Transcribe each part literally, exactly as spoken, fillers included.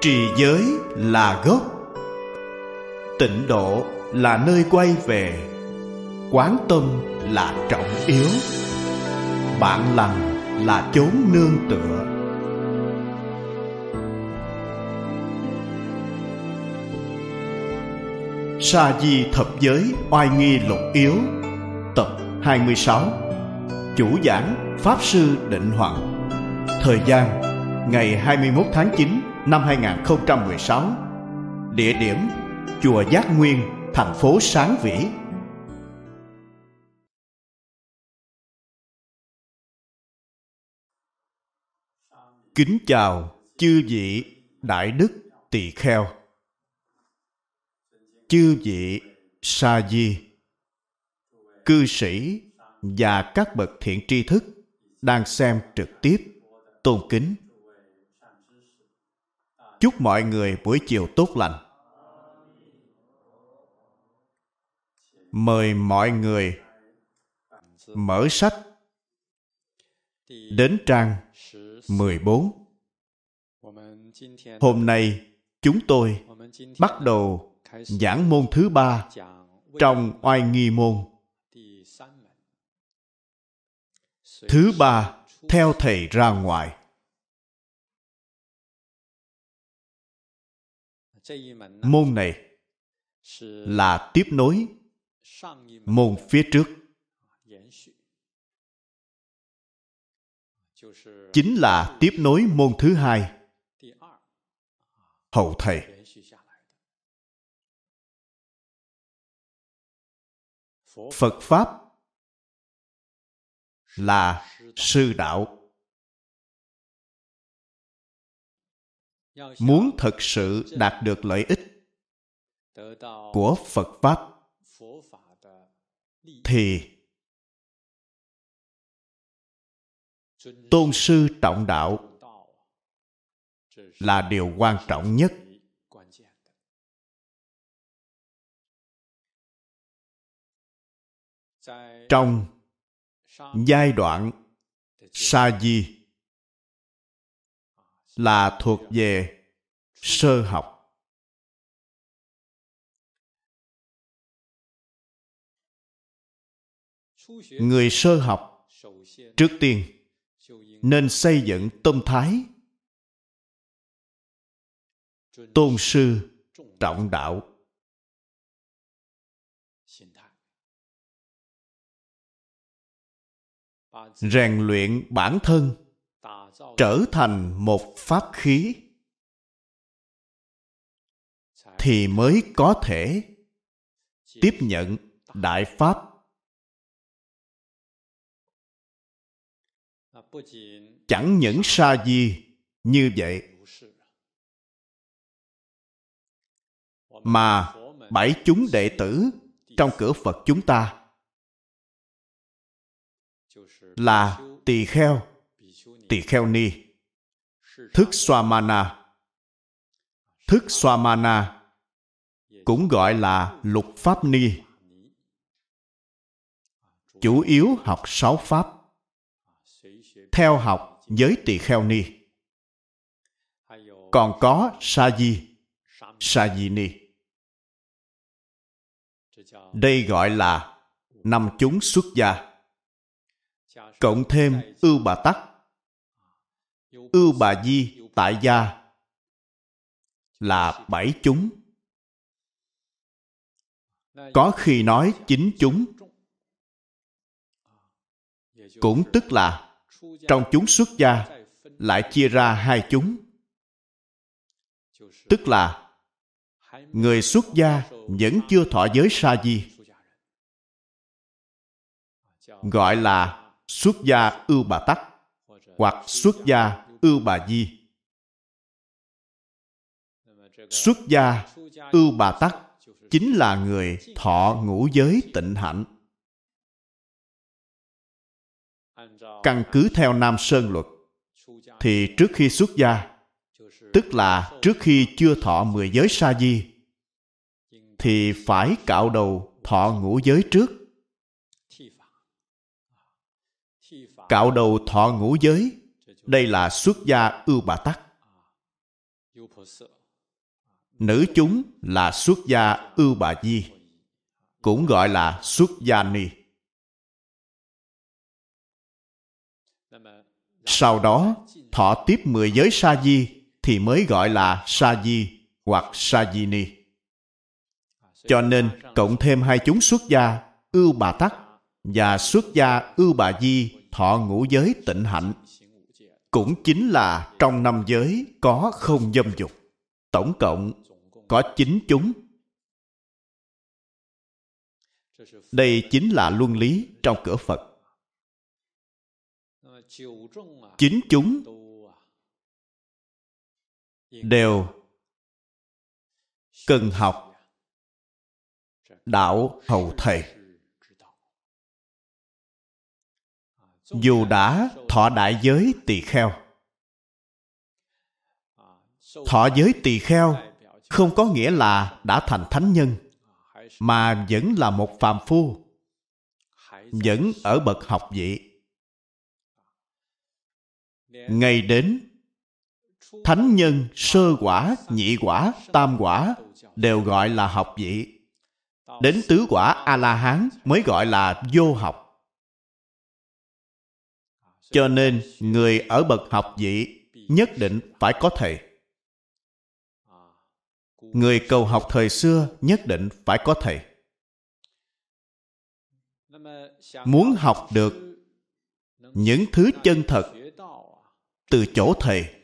Trì giới là gốc, tịnh độ là nơi quay về, quán tâm là trọng yếu, bạn lành là chốn nương tựa. Sa Di Thập Giới Oai Nghi Lục Yếu, tập hai mươi sáu. Chủ giảng Pháp Sư Định Hoằng. Thời gian ngày hai mươi mốt tháng chín năm hai nghìn không trăm mười sáu. Địa điểm Chùa Giác Nguyên, thành phố Sáng Vĩ. Kính chào chư vị đại đức tỳ kheo, chư vị sa di, cư sĩ và các bậc thiện tri thức đang xem trực tiếp. Tôn kính chúc mọi người buổi chiều tốt lành. Mời mọi người mở sách đến trang mười bốn. Hôm nay chúng tôi bắt đầu giảng môn thứ ba trong Oai Nghi môn. Thứ ba, theo thầy ra ngoài. Môn này là tiếp nối môn phía trước, chính là tiếp nối môn thứ hai, hậu thầy. Phật Pháp là sư đạo. Muốn thực sự đạt được lợi ích của Phật Pháp thì tôn sư trọng đạo là điều quan trọng nhất. Trong giai đoạn sa di là thuộc về sơ học. Người sơ học trước tiên nên xây dựng tâm thái tôn sư trọng đạo. Rèn luyện bản thân trở thành một pháp khí thì mới có thể tiếp nhận đại pháp. Chẳng những sa di như vậy, mà bảy chúng đệ tử trong cửa Phật chúng ta là tỳ kheo, tỳ kheo ni, thức Swamana. Thức Swamana cũng gọi là lục pháp ni, chủ yếu học sáu pháp, theo học với tỳ kheo ni. Còn có sa di, sa di ni. Đây gọi là năm chúng xuất gia. Cộng thêm ưu bà tắc, ưu bà di tại gia là bảy chúng. Có khi nói chín chúng, cũng tức là trong chúng xuất gia lại chia ra hai chúng, tức là người xuất gia vẫn chưa thọ giới sa di, gọi là xuất gia ưu bà tắc hoặc xuất gia ưu bà di. Xuất gia ưu bà tắc chính là người thọ ngũ giới tịnh hạnh. Căn cứ theo Nam Sơn luật thì trước khi xuất gia, tức là trước khi chưa thọ mười giới sa di, thì phải cạo đầu thọ ngũ giới trước. Cạo đầu thọ ngũ giới, đây là xuất gia ưu bà tắc. Nữ chúng là xuất gia Ưu Bà Di, cũng gọi là xuất gia ni. Sau đó, thọ tiếp mười giới sa di thì mới gọi là sa di hoặc sa di ni. Cho nên, cộng thêm hai chúng xuất gia Ưu Bà Tắc và xuất gia Ưu Bà Di thọ ngũ giới tịnh hạnh, cũng chính là trong năm giới có không dâm dục. Tổng cộng có chín chúng. Đây chính là luân lý trong cửa Phật. Chín chúng đều cần học đạo hầu thầy. Dù đã thọ đại giới tỳ kheo, thọ giới tỳ kheo không có nghĩa là đã thành thánh nhân, mà vẫn là một phàm phu, vẫn ở bậc học vị. Ngay đến thánh nhân sơ quả, nhị quả, tam quả đều gọi là học vị. Đến tứ quả A-la-hán mới gọi là vô học. Cho nên người ở bậc học vị nhất định phải có thầy. Người cầu học thời xưa nhất định phải có thầy. Muốn học được những thứ chân thật từ chỗ thầy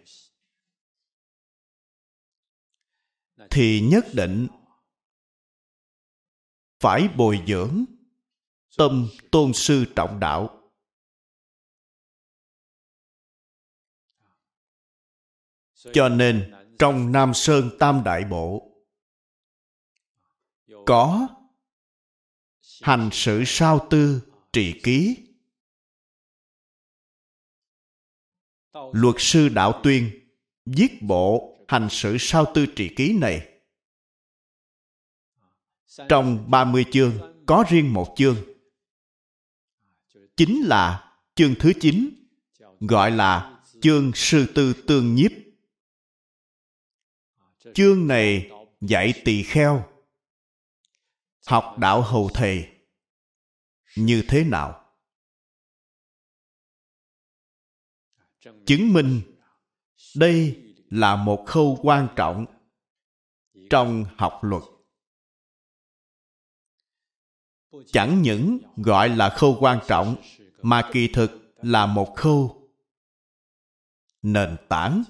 thì nhất định phải bồi dưỡng tâm tôn sư trọng đạo. Cho nên trong Nam Sơn Tam Đại Bộ có hành sự sao tư trì ký. Luật sư Đạo Tuyên viết bộ hành sự sao tư trì ký này. Trong ba mươi chương có riêng một chương, chính là chương thứ chín, gọi là chương sư tư tương nhiếp. Chương này dạy tỳ kheo học đạo hầu thầy như thế nào, chứng minh đây là một khâu quan trọng trong học luật. Chẳng những gọi là khâu quan trọng, mà kỳ thực là một khâu nền tảng.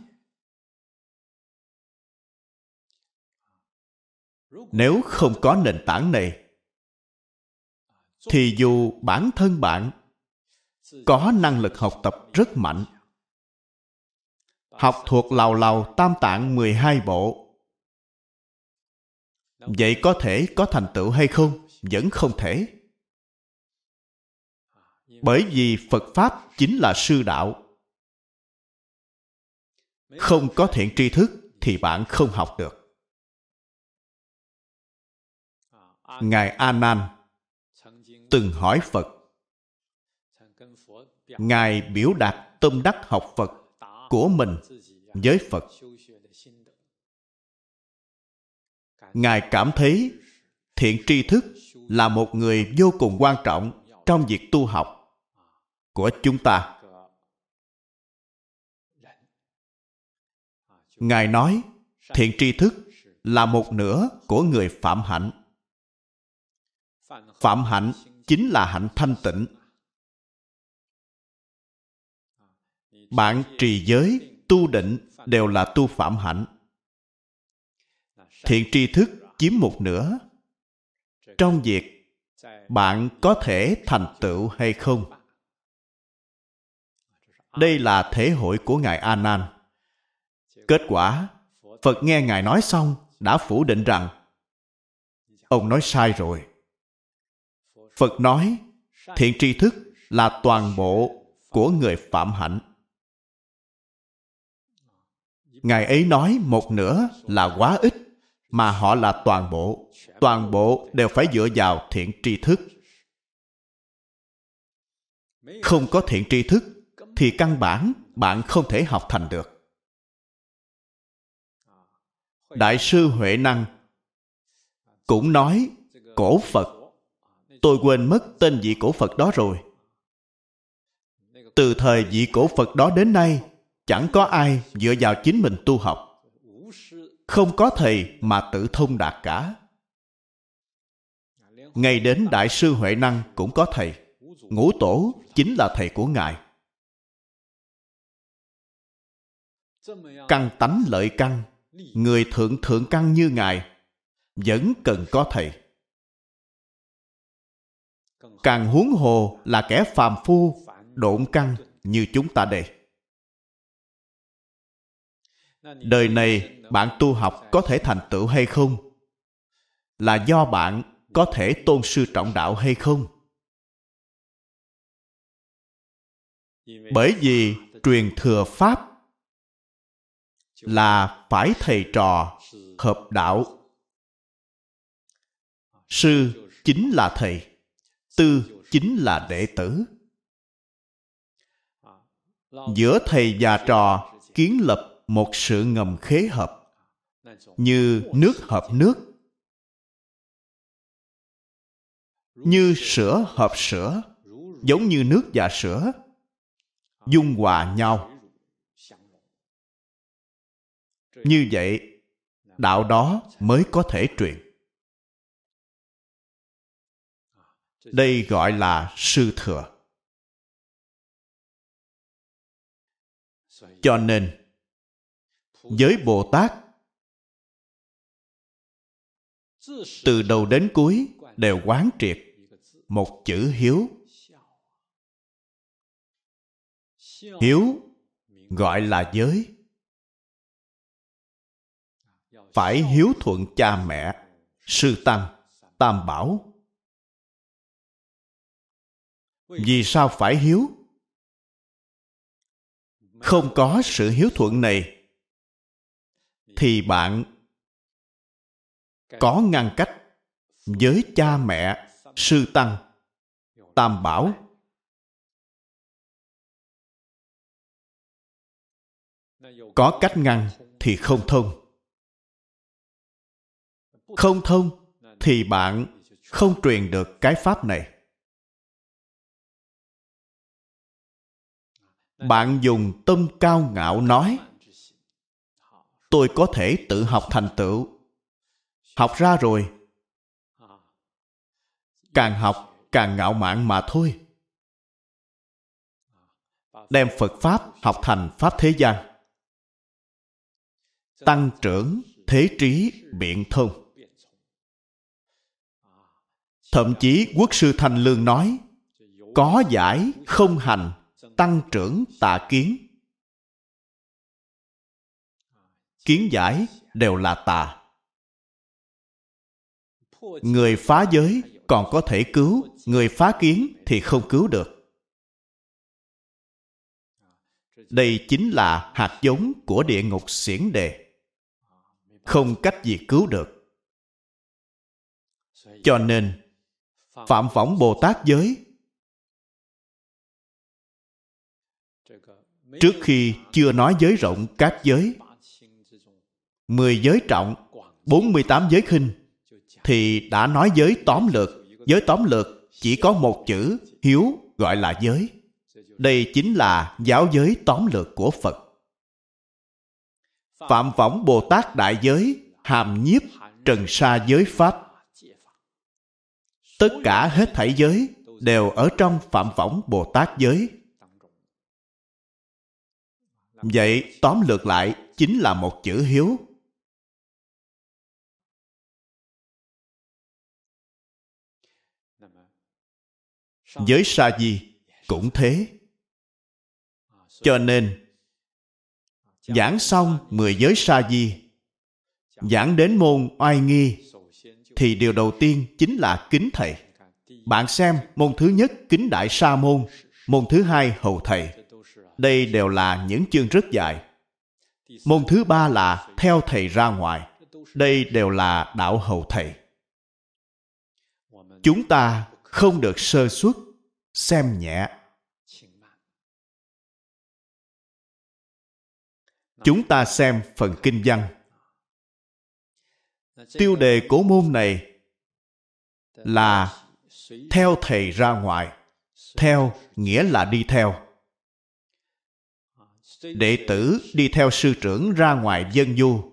Nếu không có nền tảng này, thì dù bản thân bạn có năng lực học tập rất mạnh, học thuộc lào lào Tam Tạng mười hai bộ, vậy có thể có thành tựu hay không? Vẫn không thể. Bởi vì Phật Pháp chính là sư đạo. Không có thiện tri thức thì bạn không học được. Ngài A Nan từng hỏi Phật. Ngài biểu đạt tâm đắc học Phật của mình với Phật. Ngài cảm thấy thiện tri thức là một người vô cùng quan trọng trong việc tu học của chúng ta. Ngài nói thiện tri thức là một nửa của người phạm hạnh. Phạm hạnh chính là hạnh thanh tịnh. Bạn trì giới, tu định đều là tu phạm hạnh. Thiện tri thức chiếm một nửa. Trong việc bạn có thể thành tựu hay không? Đây là thể hội của Ngài A Nan. Kết quả, Phật nghe Ngài nói xong đã phủ định rằng ông nói sai rồi. Phật nói thiện tri thức là toàn bộ của người phạm hạnh. Ngài ấy nói một nửa là quá ít, mà họ là toàn bộ. Toàn bộ đều phải dựa vào thiện tri thức. Không có thiện tri thức thì căn bản bạn không thể học thành được. Đại sư Huệ Năng cũng nói cổ Phật. Tôi quên mất tên vị cổ Phật đó rồi. Từ thời vị cổ Phật đó đến nay, chẳng có ai dựa vào chính mình tu học. Không có thầy mà tự thông đạt cả. Ngay đến Đại sư Huệ Năng cũng có thầy. Ngũ Tổ chính là thầy của Ngài. Căn tánh lợi căn, người thượng thượng căn như Ngài vẫn cần có thầy. Càng huống hồ là kẻ phàm phu, độn căn như chúng ta đây. Đời này bạn tu học có thể thành tựu hay không là do bạn có thể tôn sư trọng đạo hay không. Bởi vì truyền thừa Pháp là phải thầy trò hợp đạo. Sư chính là thầy, tư chính là đệ tử. Giữa thầy và trò kiến lập một sự ngầm khế hợp, như nước hợp nước, như sữa hợp sữa, giống như nước và sữa dung hòa nhau. Như vậy, đạo đó mới có thể truyền. Đây gọi là sư thừa. Cho nên, với Bồ Tát, từ đầu đến cuối đều quán triệt một chữ hiếu. Hiếu gọi là giới. Phải hiếu thuận cha mẹ, sư tăng, tam bảo. Vì sao phải hiếu? Không có sự hiếu thuận này thì bạn có ngăn cách với cha mẹ, sư tăng, tam bảo. Có cách ngăn thì không thông. Không thông thì bạn không truyền được cái pháp này. Bạn dùng tâm cao ngạo nói tôi có thể tự học thành tựu. Học ra rồi, càng học càng ngạo mạn mà thôi. Đem Phật Pháp học thành Pháp thế gian. Tăng trưởng thế trí biện thông. Thậm chí Quốc sư Thanh Lương nói có giải không hành, tăng trưởng tà kiến. Kiến giải đều là tà. Người phá giới còn có thể cứu, người phá kiến thì không cứu được. Đây chính là hạt giống của địa ngục xiển đề. Không cách gì cứu được. Cho nên, phạm võng Bồ Tát giới, trước khi chưa nói giới rộng các giới, mười giới trọng, bốn mươi tám giới khinh, thì đã nói giới tóm lược. Giới tóm lược chỉ có một chữ hiếu gọi là giới. Đây chính là giáo giới tóm lược của Phật. Phạm võng Bồ Tát đại giới hàm nhiếp trần sa giới pháp. Tất cả hết thảy giới đều ở trong phạm võng Bồ Tát giới. Vậy tóm lược lại chính là một chữ hiếu. Giới sa di cũng thế. Cho nên giảng xong mười giới sa di, giảng đến môn oai nghi, thì điều đầu tiên chính là kính thầy. Bạn xem, môn thứ nhất kính đại sa môn, môn thứ hai hầu thầy. Đây đều là những chương rất dài. Môn thứ ba là theo thầy ra ngoài. Đây đều là đạo hầu thầy. Chúng ta không được sơ suất, xem nhẹ. Chúng ta xem phần kinh văn. Tiêu đề của môn này là theo thầy ra ngoài. Theo nghĩa là đi theo. Đệ tử đi theo sư trưởng ra ngoài dân du.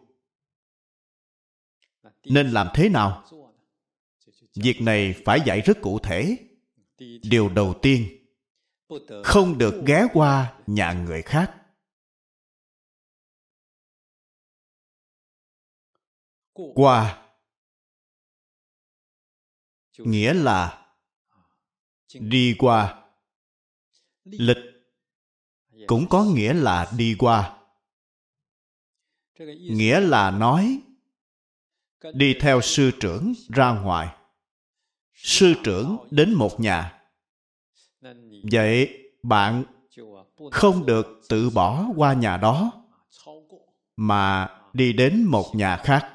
Nên làm thế nào? Việc này phải dạy rất cụ thể. Điều đầu tiên, không được ghé qua nhà người khác. Qua nghĩa là đi qua. Lịch cũng có nghĩa là đi qua. Nghĩa là nói đi theo sư trưởng ra ngoài. Sư trưởng đến một nhà. Vậy bạn không được tự bỏ qua nhà đó mà đi đến một nhà khác.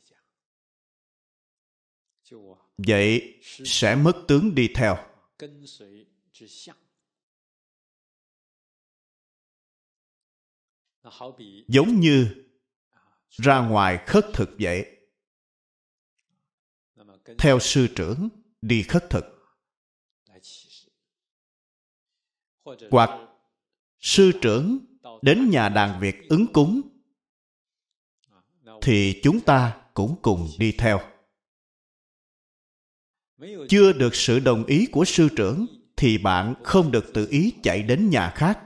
Vậy sẽ mất tướng đi theo. Giống như ra ngoài khất thực vậy. Theo sư trưởng đi khất thực. Hoặc sư trưởng đến nhà đàn Việt ứng cúng thì chúng ta cũng cùng đi theo. Chưa được sự đồng ý của sư trưởng thì bạn không được tự ý chạy đến nhà khác.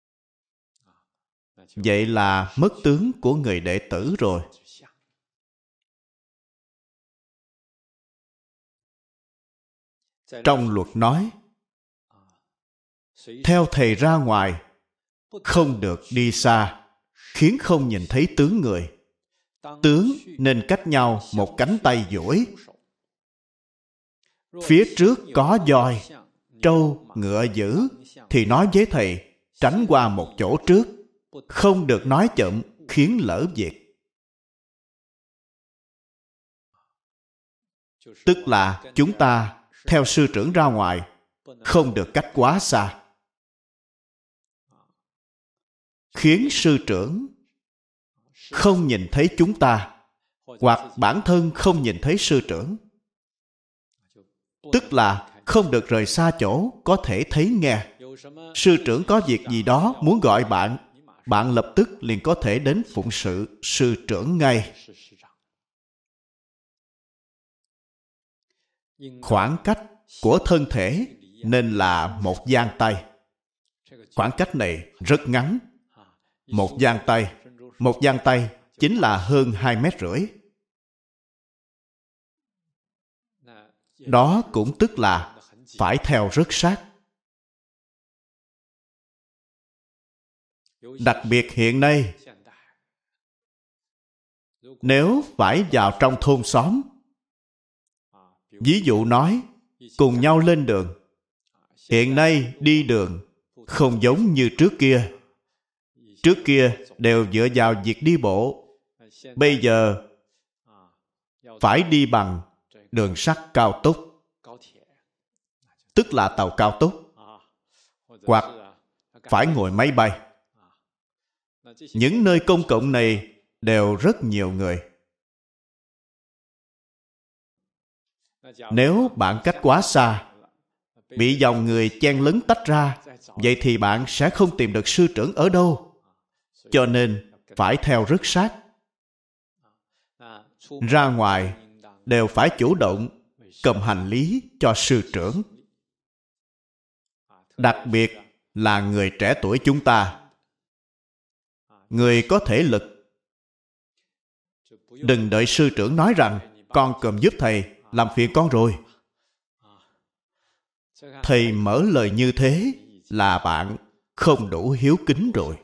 Vậy là mất tướng của người đệ tử rồi. Trong luật nói, theo thầy ra ngoài, không được đi xa, khiến không nhìn thấy tướng người. Tướng nên cách nhau một cánh tay duỗi. Phía trước có voi, trâu, ngựa dữ, thì nói với thầy, tránh qua một chỗ trước, không được nói chậm, khiến lỡ việc. Tức là chúng ta theo sư trưởng ra ngoài, không được cách quá xa, khiến sư trưởng không nhìn thấy chúng ta, hoặc bản thân không nhìn thấy sư trưởng. Tức là không được rời xa chỗ có thể thấy nghe. Sư trưởng có việc gì đó muốn gọi bạn, bạn lập tức liền có thể đến phụng sự sư trưởng ngay. Khoảng cách của thân thể nên là một dang tay. Khoảng cách này rất ngắn. Một dang tay, một dang tay chính là hơn hai mét rưỡi. Đó cũng tức là phải theo rất sát. Đặc biệt hiện nay, nếu phải vào trong thôn xóm, ví dụ nói, cùng nhau lên đường. Hiện nay đi đường không giống như trước kia. Trước kia đều dựa vào việc đi bộ. Bây giờ phải đi bằng đường sắt cao tốc, tức là tàu cao tốc, hoặc phải ngồi máy bay. Những nơi công cộng này đều rất nhiều người. Nếu bạn cách quá xa, bị dòng người chen lấn tách ra, vậy thì bạn sẽ không tìm được sư trưởng ở đâu. Cho nên phải theo rất sát. Ra ngoài đều phải chủ động cầm hành lý cho sư trưởng. Đặc biệt là người trẻ tuổi chúng ta, người có thể lực. Đừng đợi sư trưởng nói rằng con cầm giúp thầy, làm phiền con rồi. Thầy mở lời như thế là bạn không đủ hiếu kính rồi.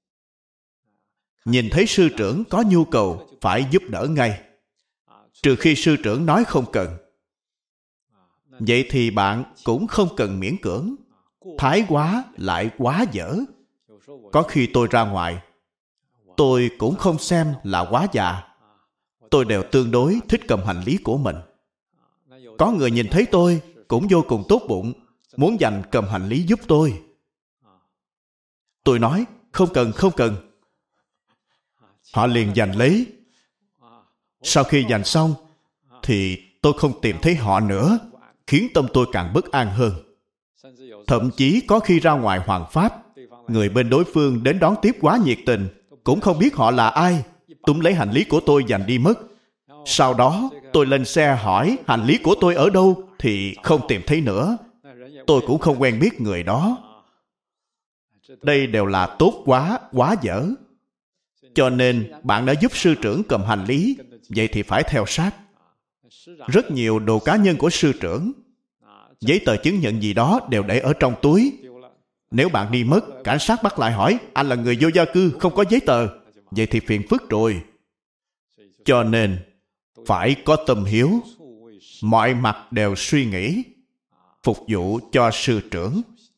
Nhìn thấy sư trưởng có nhu cầu phải giúp đỡ ngay, trừ khi sư trưởng nói không cần. Vậy thì bạn cũng không cần miễn cưỡng. Thái quá lại quá dở. Có khi tôi ra ngoài, tôi cũng không xem là quá già. Tôi đều tương đối thích cầm hành lý của mình. Có người nhìn thấy tôi cũng vô cùng tốt bụng, muốn dành cầm hành lý giúp tôi. Tôi nói, không cần, không cần. Họ liền giành lấy. Sau khi dành xong, thì tôi không tìm thấy họ nữa, khiến tâm tôi càng bất an hơn. Thậm chí có khi ra ngoài hoàng pháp, người bên đối phương đến đón tiếp quá nhiệt tình, cũng không biết họ là ai, túm lấy hành lý của tôi giành đi mất. Sau đó, tôi lên xe hỏi hành lý của tôi ở đâu, thì không tìm thấy nữa. Tôi cũng không quen biết người đó. Đây đều là tốt quá, quá dở. Cho nên, bạn đã giúp sư trưởng cầm hành lý, vậy thì phải theo sát. Rất nhiều đồ cá nhân của sư trưởng, giấy tờ chứng nhận gì đó đều để ở trong túi. Nếu bạn đi mất, cảnh sát bắt lại hỏi, anh là người vô gia cư, không có giấy tờ, vậy thì phiền phức rồi. Cho nên, phải có tâm hiếu, mọi mặt đều suy nghĩ, phục vụ cho sư trưởng.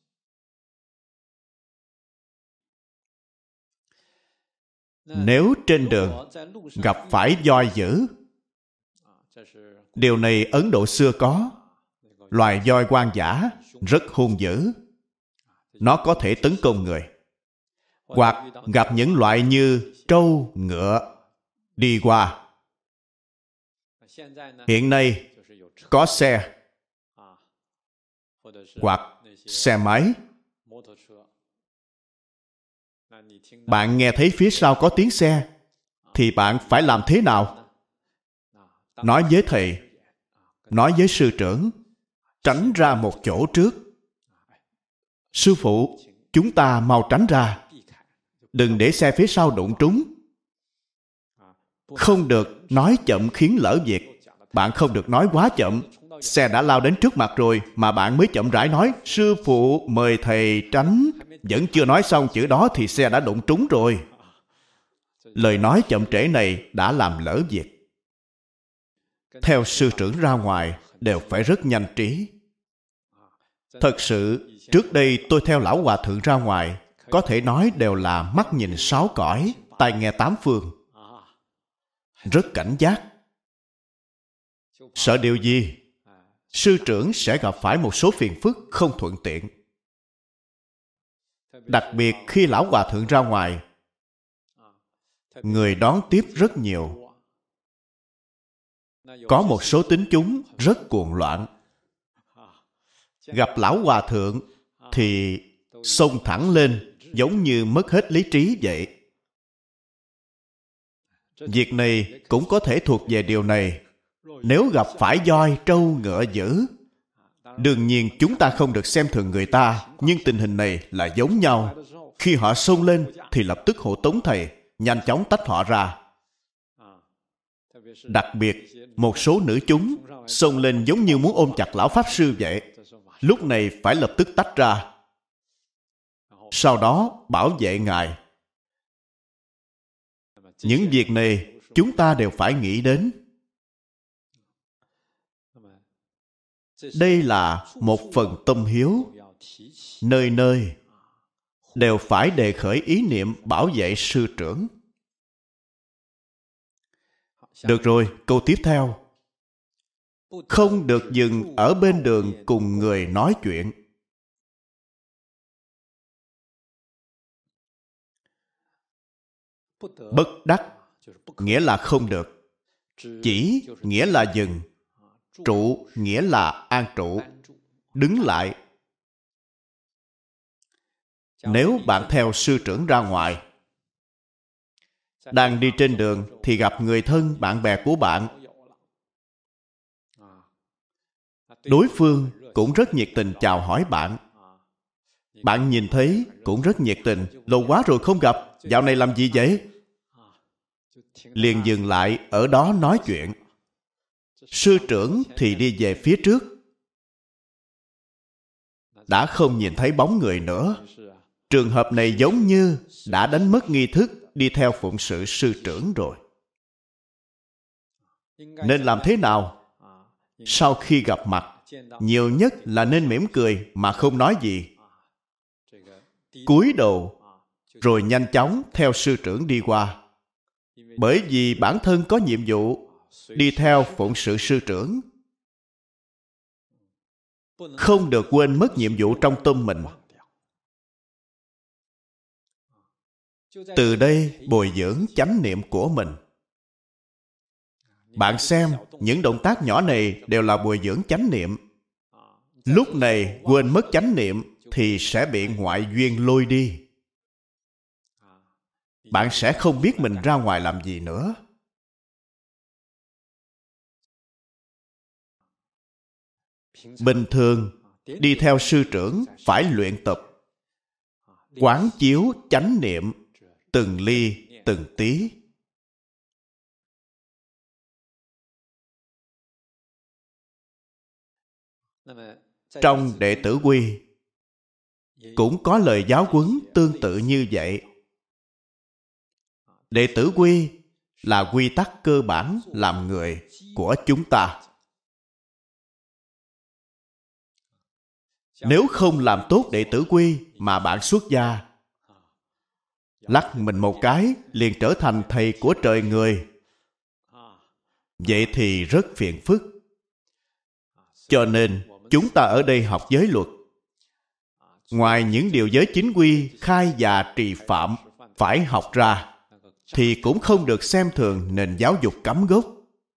Nếu trên đường gặp phải voi dữ, điều này Ấn Độ xưa có, loài voi hoang dã rất hung dữ, nó có thể tấn công người. Hoặc gặp những loại như trâu, ngựa đi qua. Hiện nay có xe hoặc xe máy. Bạn nghe thấy phía sau có tiếng xe, thì bạn phải làm thế nào? Nói với thầy, nói với sư trưởng, tránh ra một chỗ trước. Sư phụ, chúng ta mau tránh ra, đừng để xe phía sau đụng trúng. Không được nói chậm khiến lỡ việc. Bạn không được nói quá chậm. Xe đã lao đến trước mặt rồi mà bạn mới chậm rãi nói, sư phụ mời thầy tránh. Vẫn chưa nói xong chữ đó thì xe đã đụng trúng rồi. Lời nói chậm trễ này đã làm lỡ việc. Theo sư trưởng ra ngoài đều phải rất nhanh trí. Thật sự, trước đây tôi theo lão hòa thượng ra ngoài, có thể nói đều là mắt nhìn sáu cõi, tai nghe tám phương. Rất cảnh giác. Sợ điều gì? Sư trưởng sẽ gặp phải một số phiền phức không thuận tiện. Đặc biệt khi lão hòa thượng ra ngoài, người đón tiếp rất nhiều. Có một số tín chúng rất cuồng loạn. Gặp lão hòa thượng thì xông thẳng lên, giống như mất hết lý trí vậy. Việc này cũng có thể thuộc về điều này. Nếu gặp phải voi, trâu, ngựa dữ, đương nhiên chúng ta không được xem thường người ta, nhưng tình hình này là giống nhau. Khi họ xông lên thì lập tức hộ tống thầy, nhanh chóng tách họ ra. Đặc biệt, một số nữ chúng xông lên giống như muốn ôm chặt lão pháp sư vậy. Lúc này phải lập tức tách ra. Sau đó bảo vệ ngài. Những việc này chúng ta đều phải nghĩ đến. Đây là một phần tâm hiếu. Nơi nơi đều phải đề khởi ý niệm bảo vệ sư trưởng. Được rồi, câu tiếp theo. Không được dừng ở bên đường cùng người nói chuyện. Bất đắc nghĩa là không được. Chỉ nghĩa là dừng. Trụ nghĩa là an trụ. Đứng lại. Nếu bạn theo sư trưởng ra ngoài, đang đi trên đường thì gặp người thân, bạn bè của bạn, đối phương cũng rất nhiệt tình chào hỏi bạn. Bạn nhìn thấy cũng rất nhiệt tình, lâu quá rồi không gặp, dạo này làm gì vậy? Liền dừng lại ở đó nói chuyện. Sư trưởng thì đi về phía trước, đã không nhìn thấy bóng người nữa. Trường hợp này giống như đã đánh mất nghi thức đi theo phụng sự sư trưởng rồi. Nên làm thế nào? Sau khi gặp mặt, nhiều nhất là nên mỉm cười mà không nói gì. Cúi đầu, rồi nhanh chóng theo sư trưởng đi qua. Bởi vì bản thân có nhiệm vụ đi theo phụng sự sư trưởng. Không được quên mất nhiệm vụ trong tâm mình. Từ đây bồi dưỡng chánh niệm của mình. Bạn xem, những động tác nhỏ này đều là bồi dưỡng chánh niệm. Lúc này quên mất chánh niệm thì sẽ bị ngoại duyên lôi đi. Bạn sẽ không biết mình ra ngoài làm gì nữa. Bình thường, đi theo sư trưởng phải luyện tập quán chiếu chánh niệm từng ly từng tí. Trong Đệ Tử Quy cũng có lời giáo huấn tương tự như vậy. Đệ Tử Quy là quy tắc cơ bản làm người của chúng ta. Nếu không làm tốt Đệ Tử Quy mà bạn xuất gia, lắc mình một cái liền trở thành thầy của trời người, vậy thì rất phiền phức. Cho nên chúng ta ở đây học giới luật. Ngoài những điều giới chính quy, khai và trì phạm phải học ra, thì cũng không được xem thường nền giáo dục cắm gốc.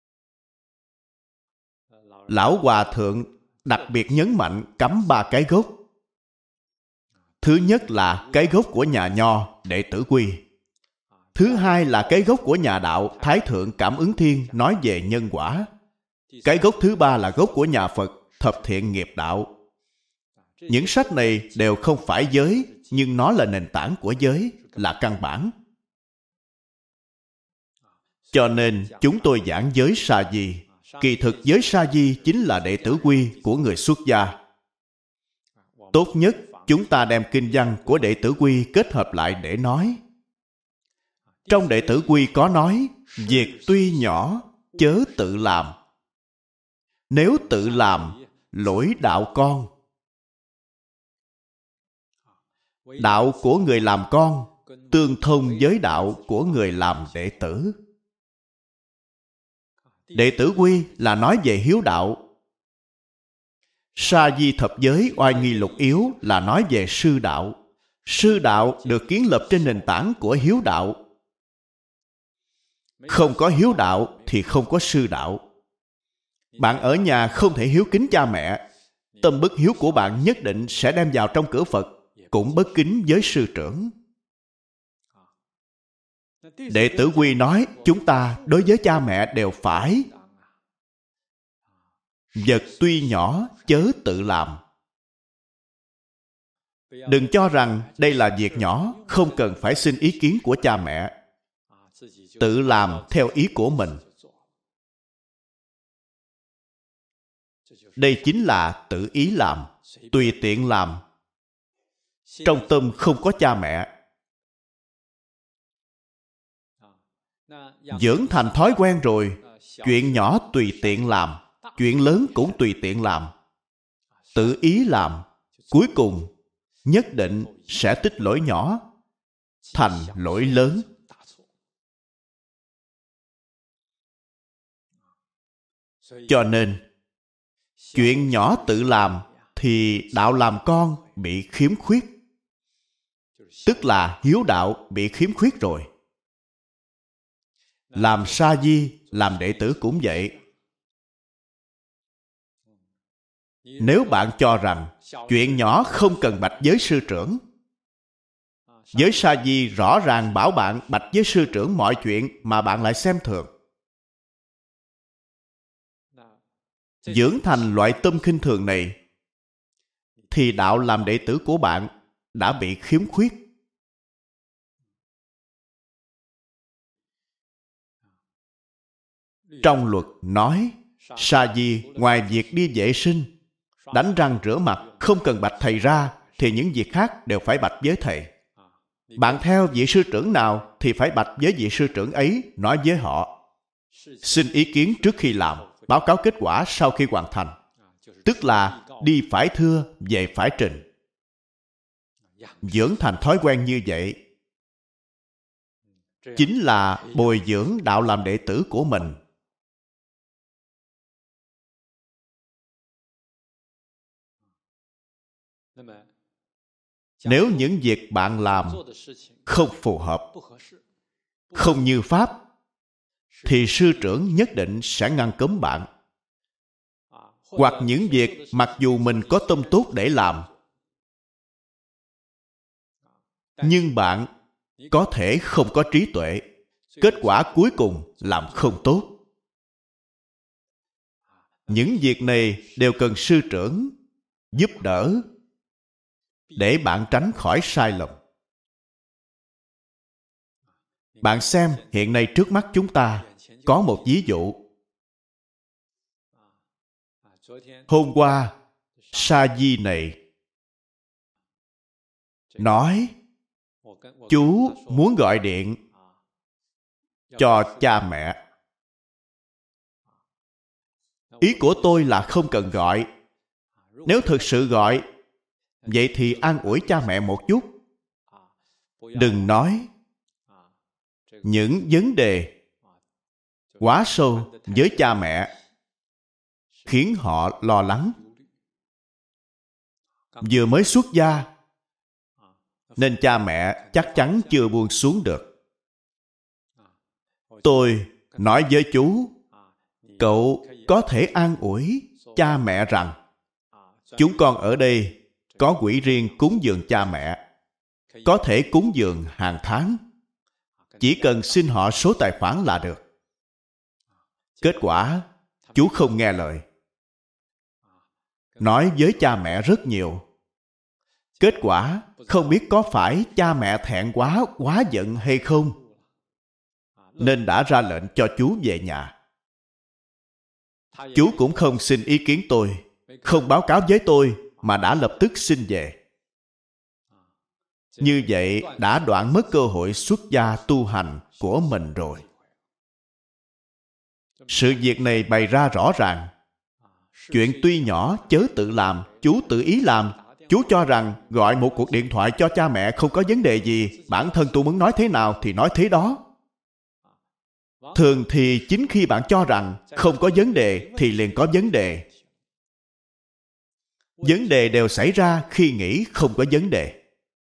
Lão Hòa Thượng đặc biệt nhấn mạnh cắm ba cái gốc. Thứ nhất là cái gốc của nhà Nho, Đệ Tử Quy. Thứ hai là cái gốc của nhà Đạo, Thái Thượng Cảm Ứng Thiên nói về nhân quả. Cái gốc thứ ba là gốc của nhà Phật, Thập Thiện Nghiệp Đạo. Những sách này đều không phải giới, nhưng nó là nền tảng của giới, là căn bản. Cho nên chúng tôi giảng giới sa di. Kỳ thực giới sa di chính là Đệ Tử Quy của người xuất gia. Tốt nhất chúng ta đem kinh văn của Đệ Tử Quy kết hợp lại để nói. Trong Đệ Tử Quy có nói, việc tuy nhỏ, chớ tự làm. Nếu tự làm, lỗi đạo con. Đạo của người làm con tương thông với đạo của người làm đệ tử. Đệ Tử Quy là nói về hiếu đạo. Sa di thập giới oai nghi lục yếu là nói về sư đạo. Sư đạo được kiến lập trên nền tảng của hiếu đạo. Không có hiếu đạo thì không có sư đạo. Bạn ở nhà không thể hiếu kính cha mẹ. Tâm bất hiếu của bạn nhất định sẽ đem vào trong cửa Phật, cũng bất kính với sư trưởng. Đệ Tử Quy nói chúng ta đối với cha mẹ đều phải. Vật tuy nhỏ chớ tự làm. Đừng cho rằng đây là việc nhỏ, không cần phải xin ý kiến của cha mẹ. Tự làm theo ý của mình. Đây chính là tự ý làm, tùy tiện làm. Trong tâm không có cha mẹ. Dưỡng thành thói quen rồi, chuyện nhỏ tùy tiện làm, chuyện lớn cũng tùy tiện làm. Tự ý làm, cuối cùng nhất định sẽ tích lỗi nhỏ thành lỗi lớn. Cho nên chuyện nhỏ tự làm thì đạo làm con bị khiếm khuyết, tức là hiếu đạo bị khiếm khuyết rồi. Làm sa di, làm đệ tử cũng vậy. Nếu bạn cho rằng chuyện nhỏ không cần bạch với sư trưởng, giới sa di rõ ràng bảo bạn bạch với sư trưởng mọi chuyện mà bạn lại xem thường, dưỡng thành loại tâm khinh thường này, thì đạo làm đệ tử của bạn đã bị khiếm khuyết. Trong luật nói, sa di ngoài việc đi vệ sinh, đánh răng rửa mặt không cần bạch thầy ra, thì những việc khác đều phải bạch với thầy. Bạn theo vị sư trưởng nào thì phải bạch với vị sư trưởng ấy, nói với họ. Xin ý kiến trước khi làm, báo cáo kết quả sau khi hoàn thành. Tức là đi phải thưa, về phải trình. Dưỡng thành thói quen như vậy chính là bồi dưỡng đạo làm đệ tử của mình. Nếu những việc bạn làm không phù hợp, không như pháp, thì sư trưởng nhất định sẽ ngăn cấm bạn. Hoặc những việc mặc dù mình có tâm tốt để làm, nhưng bạn có thể không có trí tuệ, kết quả cuối cùng làm không tốt. Những việc này đều cần sư trưởng giúp đỡ để bạn tránh khỏi sai lầm. Bạn xem, hiện nay trước mắt chúng ta có một ví dụ. Hôm qua, sa di này nói chú muốn gọi điện cho cha mẹ. Ý của tôi là không cần gọi. Nếu thực sự gọi, vậy thì an ủi cha mẹ một chút. Đừng nói những vấn đề quá sâu với cha mẹ, khiến họ lo lắng. Vừa mới xuất gia, nên cha mẹ chắc chắn chưa buông xuống được. Tôi nói với chú, cậu có thể an ủi cha mẹ rằng chúng con ở đây có quỹ riêng cúng dường cha mẹ, có thể cúng dường hàng tháng, chỉ cần xin họ số tài khoản là được. Kết quả, chú không nghe lời, nói với cha mẹ rất nhiều. Kết quả, không biết có phải cha mẹ thẹn quá, quá giận hay không, nên đã ra lệnh cho chú về nhà. Chú cũng không xin ý kiến tôi, không báo cáo với tôi, mà đã lập tức xin về. Như vậy đã đoạn mất cơ hội xuất gia tu hành của mình rồi. Sự việc này bày ra rõ ràng. Chuyện tuy nhỏ chớ tự làm, chú tự ý làm. Chú cho rằng gọi một cuộc điện thoại cho cha mẹ không có vấn đề gì, bản thân tôi muốn nói thế nào thì nói thế đó. Thường thì chính khi bạn cho rằng không có vấn đề thì liền có vấn đề. Vấn đề đều xảy ra khi nghĩ không có vấn đề.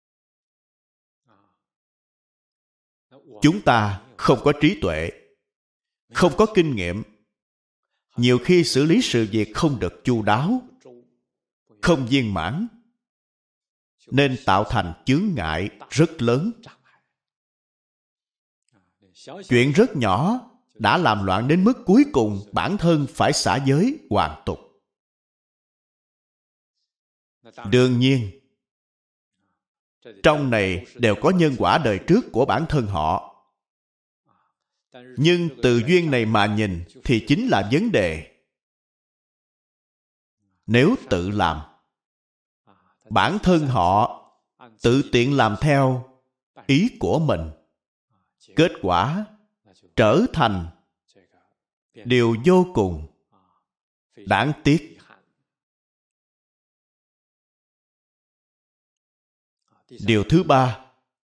Chúng ta không có trí tuệ, không có kinh nghiệm, nhiều khi xử lý sự việc không được chu đáo, không viên mãn, nên tạo thành chướng ngại rất lớn. Chuyện rất nhỏ đã làm loạn đến mức cuối cùng bản thân phải xả giới hoàn tục. Đương nhiên, trong này đều có nhân quả đời trước của bản thân họ. Nhưng từ duyên này mà nhìn thì chính là vấn đề. Nếu tự làm, bản thân họ tự tiện làm theo ý của mình, kết quả trở thành điều vô cùng đáng tiếc. Điều thứ ba,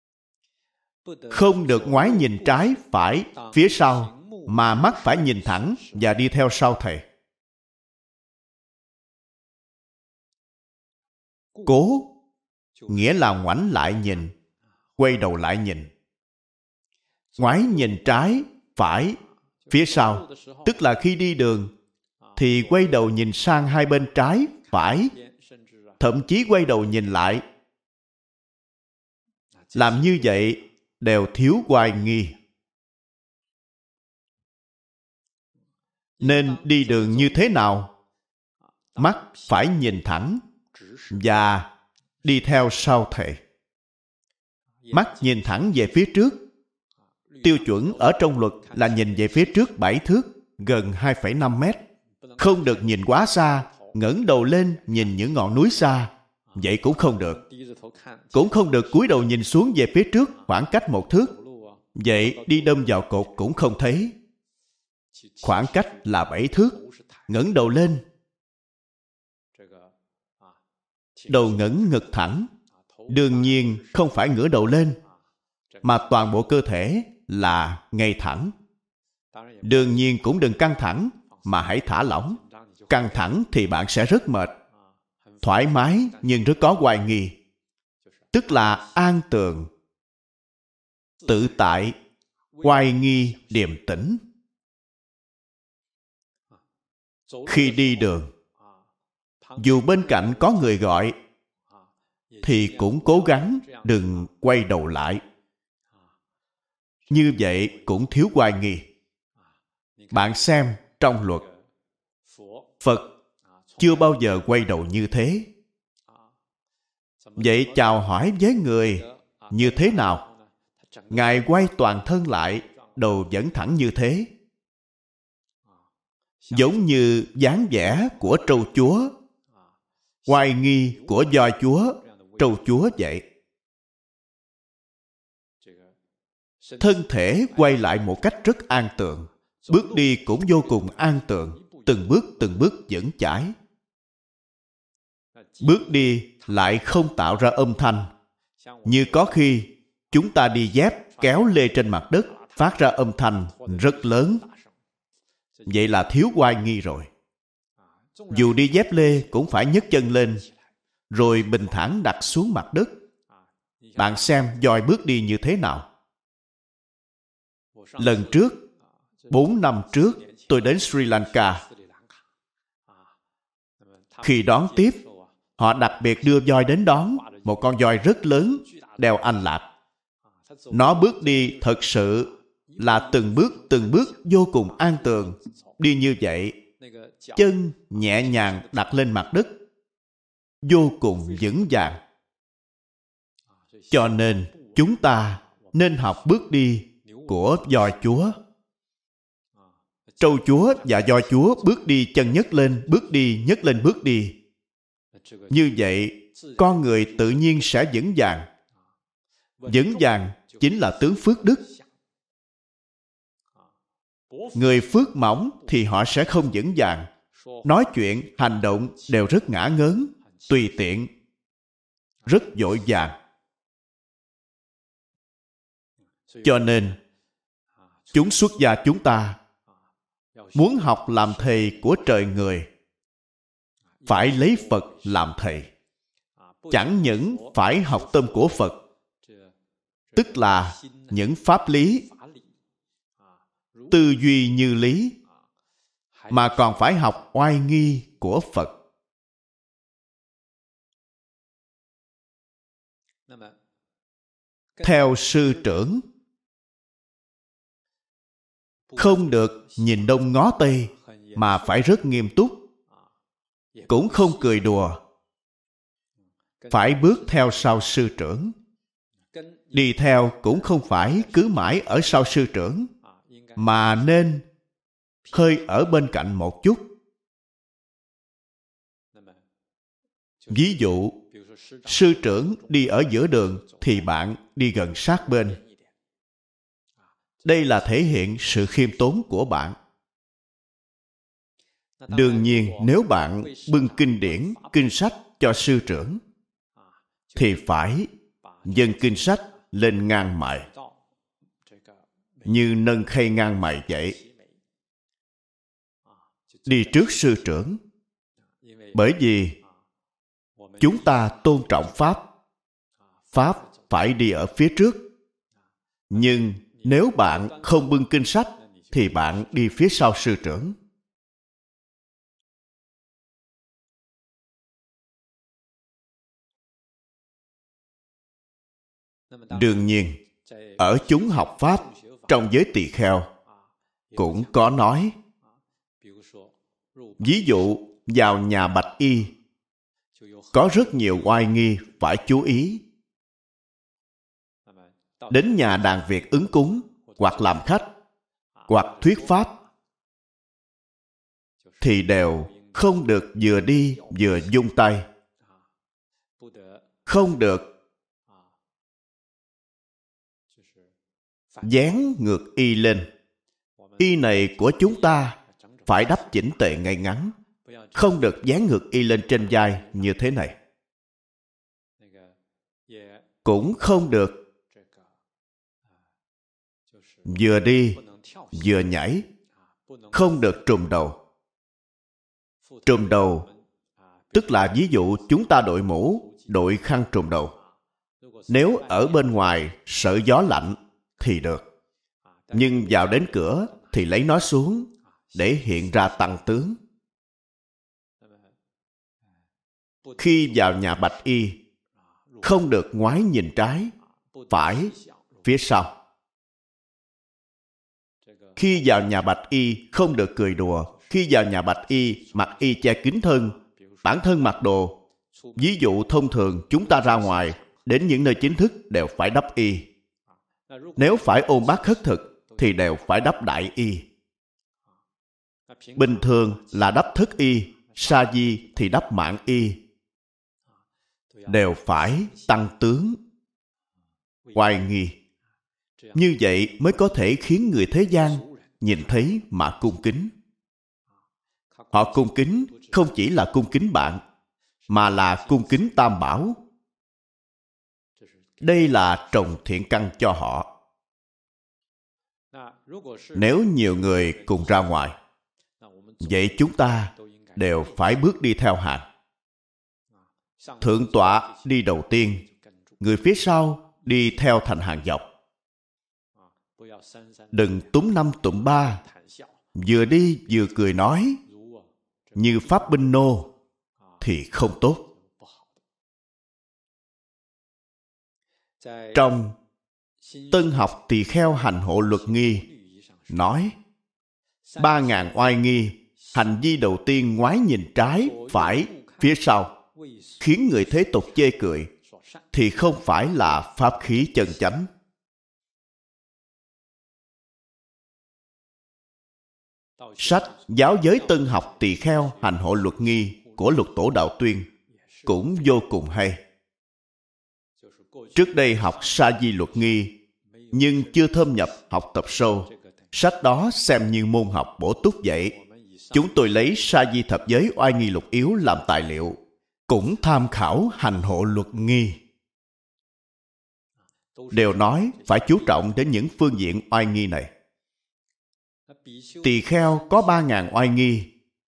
không được ngoái nhìn trái phải phía sau, mà mắt phải nhìn thẳng và đi theo sau thầy. Cố nghĩa là ngoảnh lại nhìn, quay đầu lại nhìn. Ngoái nhìn trái phải phía sau, tức là khi đi đường thì quay đầu nhìn sang hai bên trái phải, thậm chí quay đầu nhìn lại. Làm như vậy đều thiếu hoài nghi. Nên đi đường như thế nào? Mắt phải nhìn thẳng và đi theo sau thầy. Mắt nhìn thẳng về phía trước. Tiêu chuẩn ở trong luật là nhìn về phía trước bảy thước, gần hai phẩy năm mét. Không được nhìn quá xa, ngẩng đầu lên nhìn những ngọn núi xa. Vậy cũng không được. Cũng không được cúi đầu nhìn xuống về phía trước khoảng cách một thước. Vậy đi đâm vào cột cũng không thấy. Khoảng cách là bảy thước, ngẩng đầu lên. Đầu ngẩng ngực thẳng. Đương nhiên không phải ngửa đầu lên, mà toàn bộ cơ thể là ngay thẳng. Đương nhiên cũng đừng căng thẳng, mà hãy thả lỏng. Căng thẳng thì bạn sẽ rất mệt. Thoải mái nhưng rất có hoài nghi, tức là an tường, tự tại, hoài nghi, điềm tĩnh. Khi đi đường, dù bên cạnh có người gọi, thì cũng cố gắng đừng quay đầu lại. Như vậy cũng thiếu oai nghi. Bạn xem trong luật, Phật chưa bao giờ quay đầu như thế. Vậy chào hỏi với người như thế nào? Ngài quay toàn thân lại, đầu vẫn thẳng như thế. Giống như dáng vẻ của trâu chúa, oai nghi của voi chúa, trâu chúa vậy. Thân thể quay lại một cách rất an tường, bước đi cũng vô cùng an tường, từng bước từng bước vững chãi. Bước đi lại không tạo ra âm thanh, như có khi chúng ta đi dép kéo lê trên mặt đất, phát ra âm thanh rất lớn. Vậy là thiếu oai nghi rồi. Dù đi dép lê cũng phải nhấc chân lên, rồi bình thản đặt xuống mặt đất. Bạn xem voi bước đi như thế nào? Lần trước, bốn năm trước, tôi đến Sri Lanka. Khi đón tiếp, họ đặc biệt đưa voi đến đón, một con voi rất lớn, đeo anh lạc. Nó bước đi thật sự là từng bước từng bước vô cùng an tường. Đi như vậy, chân nhẹ nhàng đặt lên mặt đất, vô cùng vững vàng. Cho nên chúng ta nên học bước đi của voi chúa. Trâu chúa và voi chúa bước đi chân nhấc lên, bước đi nhấc lên, bước đi. Như vậy, con người tự nhiên sẽ vững vàng. Vững vàng chính là tướng phước đức. Người phước mỏng thì họ sẽ không vững vàng. Nói chuyện, hành động đều rất ngả ngớn, tùy tiện, rất vội vàng. Cho nên, chúng xuất gia chúng ta muốn học làm thầy của trời người, phải lấy Phật làm thầy. Chẳng những phải học tâm của Phật, tức là những pháp lý, tư duy như lý, mà còn phải học oai nghi của Phật. Theo sư trưởng, không được nhìn đông ngó tây, mà phải rất nghiêm túc, cũng không cười đùa. Phải bước theo sau sư trưởng. Đi theo cũng không phải cứ mãi ở sau sư trưởng, mà nên hơi ở bên cạnh một chút. Ví dụ, sư trưởng đi ở giữa đường thì bạn đi gần sát bên. Đây là thể hiện sự khiêm tốn của bạn. Đương nhiên, nếu bạn bưng kinh điển, kinh sách cho sư trưởng, thì phải dâng kinh sách lên ngang mày, như nâng khay ngang mày vậy. Đi trước sư trưởng. Bởi vì chúng ta tôn trọng Pháp. Pháp phải đi ở phía trước. Nhưng nếu bạn không bưng kinh sách, thì bạn đi phía sau sư trưởng. Đương nhiên, ở chúng học Pháp, trong giới tỳ kheo, cũng có nói. Ví dụ, vào nhà bạch y, có rất nhiều oai nghi phải chú ý. Đến nhà đàn Việt ứng cúng, hoặc làm khách, hoặc thuyết pháp, thì đều không được vừa đi vừa vung tay. Không được dán ngược y lên. Y này của chúng ta phải đắp chỉnh tề ngay ngắn, không được dán ngược y lên trên vai như thế này. Cũng không được vừa đi vừa nhảy, không được trùm đầu. Trùm đầu tức là ví dụ chúng ta đội mũ, đội khăn trùm đầu. Nếu ở bên ngoài sợ gió lạnh thì được, nhưng vào đến cửa thì lấy nó xuống để hiện ra tăng tướng. Khi vào nhà bạch y, không được ngoái nhìn trái, phải, phía sau. Khi vào nhà bạch y, không được cười đùa. Khi vào nhà bạch y, mặc y che kín thân, bản thân mặc đồ. Ví dụ thông thường chúng ta ra ngoài, đến những nơi chính thức đều phải đắp y. Nếu phải ôn bát khất thực, thì đều phải đắp đại y. Bình thường là đắp thất y, sa di thì đắp mạn y. Đều phải tăng tướng, oai nghi. Như vậy mới có thể khiến người thế gian nhìn thấy mà cung kính. Họ cung kính không chỉ là cung kính bạn, mà là cung kính Tam Bảo. Đây là trồng thiện căn cho họ. Nếu nhiều người cùng ra ngoài, vậy chúng ta đều phải bước đi theo hàng. Thượng tọa đi đầu tiên, người phía sau đi theo thành hàng dọc. Đừng túm năm tụm ba, vừa đi vừa cười nói như pháp binh nô thì không tốt. Trong Tân Học Tỳ Kheo Hành Hộ Luật Nghi nói ba ngàn oai nghi, hành vi đầu tiên ngoái nhìn trái, phải, phía sau, khiến người thế tục chê cười, thì không phải là pháp khí chân chánh. Sách Giáo giới Tân Học Tỳ Kheo Hành Hộ Luật Nghi của Lục Tổ Đạo Tuyên cũng vô cùng hay. Trước đây học Sa Di Luật Nghi, nhưng chưa thâm nhập học tập sâu. Sách đó xem như môn học bổ túc vậy. Chúng tôi lấy Sa Di Thập Giới Oai Nghi Lục Yếu làm tài liệu, cũng tham khảo Hành Hộ Luật Nghi. Đều nói phải chú trọng đến những phương diện oai nghi này. Tỳ kheo có ba ngàn oai nghi,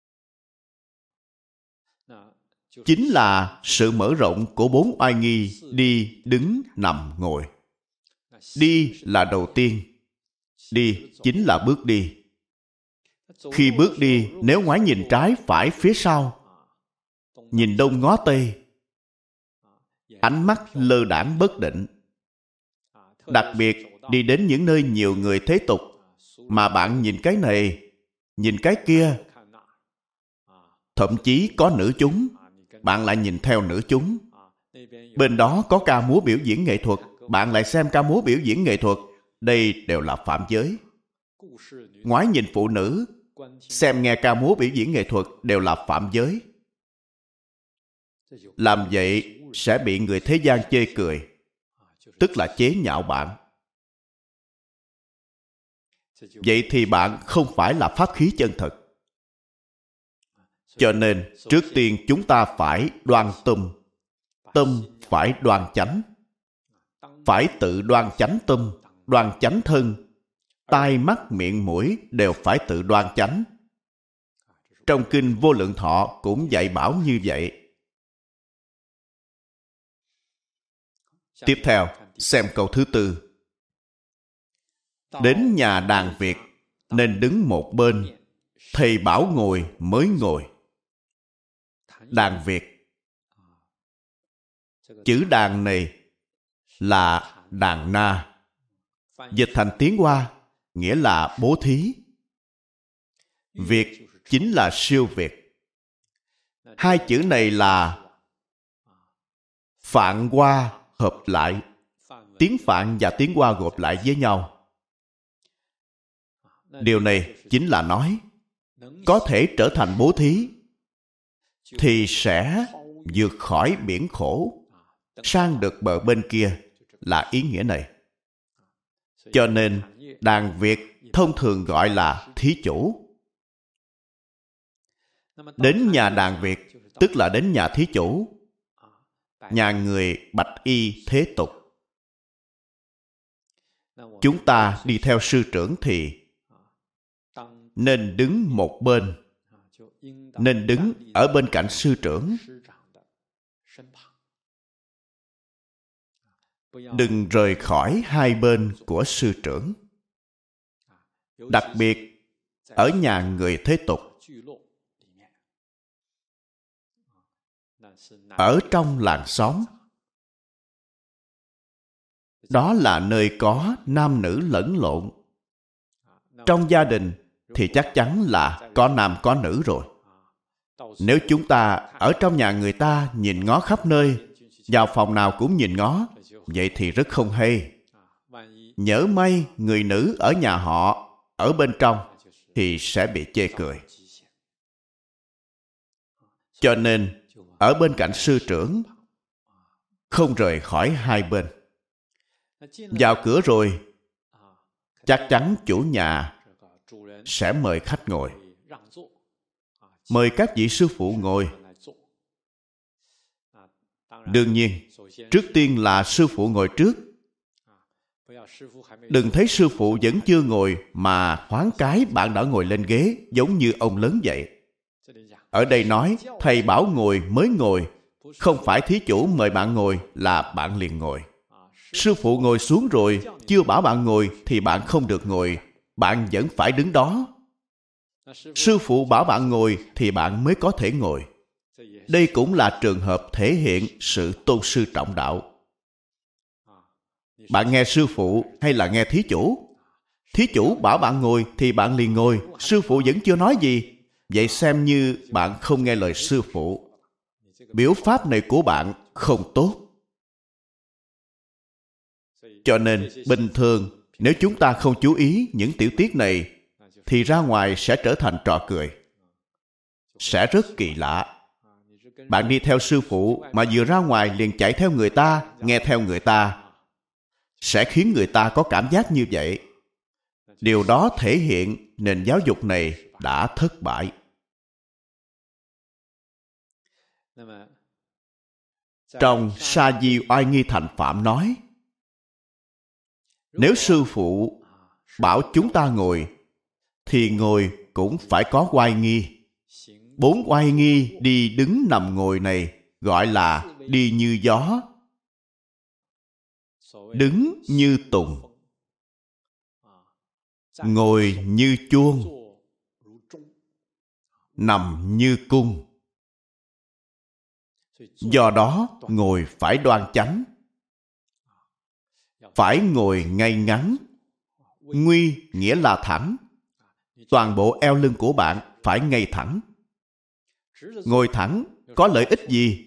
chính là sự mở rộng của bốn oai nghi đi, đứng, nằm, ngồi. Đi là đầu tiên. Đi chính là bước đi. Khi bước đi, nếu ngoái nhìn trái, phải, phía sau, nhìn đông ngó tây, ánh mắt lơ đãng bất định. Đặc biệt đi đến những nơi nhiều người thế tục, mà bạn nhìn cái này, nhìn cái kia, thậm chí có nữ chúng, bạn lại nhìn theo nữ chúng. Bên đó có ca múa biểu diễn nghệ thuật, bạn lại xem ca múa biểu diễn nghệ thuật. Đây đều là phạm giới. Ngoái nhìn phụ nữ, xem nghe ca múa biểu diễn nghệ thuật đều là phạm giới. Làm vậy sẽ bị người thế gian chê cười, tức là chế nhạo bạn. Vậy thì bạn không phải là pháp khí chân thật. Cho nên trước tiên chúng ta phải đoan tâm. Tâm phải đoan chánh. Phải tự đoan chánh tâm, đoan chánh thân. Tai mắt miệng mũi đều phải tự đoan chánh. Trong kinh Vô Lượng Thọ cũng dạy bảo như vậy. Tiếp theo, xem câu thứ tư. Đến nhà đàn Việt, nên đứng một bên, thầy bảo ngồi mới ngồi. Đàn Việt. Chữ đàn này là đàn na. Dịch thành tiếng Hoa, nghĩa là bố thí. Việt chính là siêu việt. Hai chữ này là Phạn Hoa hợp lại. Tiếng Phạn và tiếng Hoa gộp lại với nhau. Điều này chính là nói có thể trở thành bố thí thì sẽ vượt khỏi biển khổ, sang được bờ bên kia, là ý nghĩa này. Cho nên đàn Việt thông thường gọi là thí chủ. Đến nhà đàn Việt tức là đến nhà thí chủ, nhà người bạch y thế tục. Chúng ta đi theo sư trưởng thì nên đứng một bên, nên đứng ở bên cạnh sư trưởng. Đừng rời khỏi hai bên của sư trưởng. Đặc biệt ở nhà người thế tục, ở trong làng xóm. Đó là nơi có nam nữ lẫn lộn. Trong gia đình thì chắc chắn là có nam có nữ rồi. Nếu chúng ta ở trong nhà người ta nhìn ngó khắp nơi, vào phòng nào cũng nhìn ngó, vậy thì rất không hay. Nhỡ may người nữ ở nhà họ, ở bên trong, thì sẽ bị chê cười. Cho nên, ở bên cạnh sư trưởng, không rời khỏi hai bên. Vào cửa rồi, chắc chắn chủ nhà sẽ mời khách ngồi. Mời các vị sư phụ ngồi. Đương nhiên, trước tiên là sư phụ ngồi trước. Đừng thấy sư phụ vẫn chưa ngồi mà thoáng cái bạn đã ngồi lên ghế giống như ông lớn vậy. Ở đây nói thầy bảo ngồi mới ngồi, không phải thí chủ mời bạn ngồi là bạn liền ngồi. Sư phụ ngồi xuống rồi, chưa bảo bạn ngồi thì bạn không được ngồi, bạn vẫn phải đứng đó. Sư phụ bảo bạn ngồi thì bạn mới có thể ngồi. Đây cũng là trường hợp thể hiện sự tôn sư trọng đạo. Bạn nghe sư phụ hay là nghe thí chủ? Thí chủ bảo bạn ngồi thì bạn liền ngồi, sư phụ vẫn chưa nói gì. Vậy xem như bạn không nghe lời sư phụ. Biểu pháp này của bạn không tốt. Cho nên, bình thường, nếu chúng ta không chú ý những tiểu tiết này, thì ra ngoài sẽ trở thành trò cười. Sẽ rất kỳ lạ. Bạn đi theo sư phụ mà vừa ra ngoài liền chạy theo người ta, nghe theo người ta, sẽ khiến người ta có cảm giác như vậy. Điều đó thể hiện nền giáo dục này đã thất bại. Trong Sa Di Oai Nghi Thành Phạm nói, nếu sư phụ bảo chúng ta ngồi, thì ngồi cũng phải có oai nghi. Bốn oai nghi đi đứng nằm ngồi này gọi là đi như gió, đứng như tùng, ngồi như chuông, nằm như cung. Do đó, ngồi phải đoan chánh, phải ngồi ngay ngắn. Nguy nghĩa là thẳng. Toàn bộ eo lưng của bạn phải ngay thẳng. Ngồi thẳng có lợi ích gì?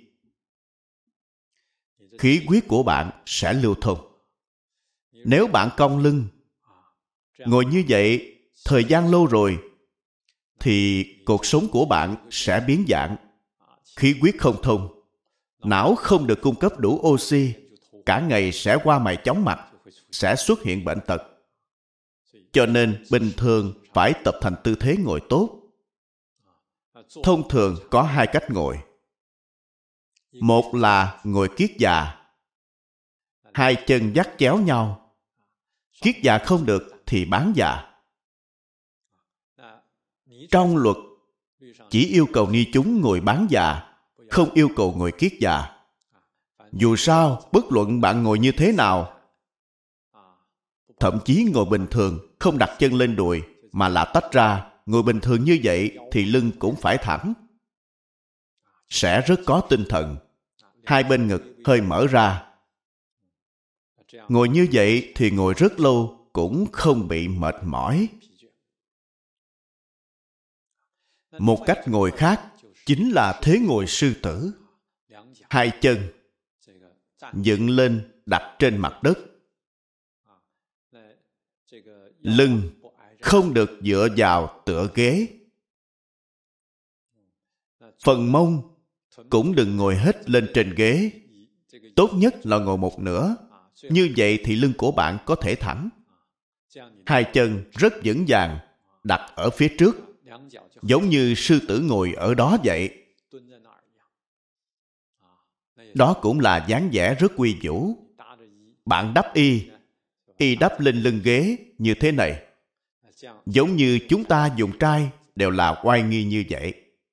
Khí huyết của bạn sẽ lưu thông. Nếu bạn cong lưng, ngồi như vậy thời gian lâu rồi, thì cột sống của bạn sẽ biến dạng. Khí huyết không thông, não không được cung cấp đủ oxy, cả ngày sẽ qua mày chóng mặt, sẽ xuất hiện bệnh tật. Cho nên bình thường phải tập thành tư thế ngồi tốt. Thông thường có hai cách ngồi. Một là ngồi kiết già, hai chân dắt chéo nhau. Kiết già không được thì bán già. Trong luật chỉ yêu cầu ni chúng ngồi bán già, không yêu cầu ngồi kiết già. Dù sao, bất luận bạn ngồi như thế nào, thậm chí ngồi bình thường, không đặt chân lên đùi, mà là tách ra, ngồi bình thường như vậy thì lưng cũng phải thẳng. Sẽ rất có tinh thần. Hai bên ngực hơi mở ra. Ngồi như vậy thì ngồi rất lâu cũng không bị mệt mỏi. Một cách ngồi khác chính là thế ngồi sư tử. Hai chân dựng lên đặt trên mặt đất. Lưng không được dựa vào tựa ghế. Phần mông cũng đừng ngồi hết lên trên ghế. Tốt nhất là ngồi một nửa. Như vậy thì lưng của bạn có thể thẳng. Hai chân rất vững vàng, đặt ở phía trước, giống như sư tử ngồi ở đó vậy. Đó cũng là dáng vẻ rất quy vũ. Bạn đắp y, y đắp lên lưng ghế như thế này. Giống như chúng ta dùng trai đều là oai nghi như vậy.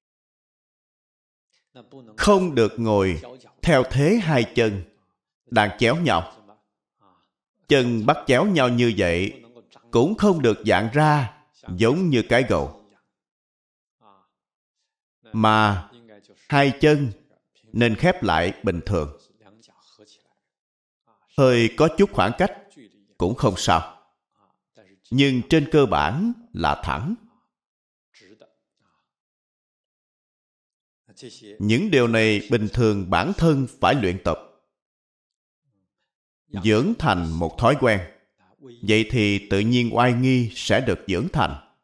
Không được ngồi theo thế hai chân đang chéo nhau. Chân bắt chéo nhau như vậy cũng không được dạng ra giống như cái gầu. Mà hai chân nên khép lại bình thường. Hơi có chút khoảng cách cũng không sao. Nhưng trên cơ bản là thẳng. Những điều này bình thường bản thân phải luyện tập, dưỡng thành một thói quen. Vậy thì tự nhiên oai nghi sẽ được dưỡng thành.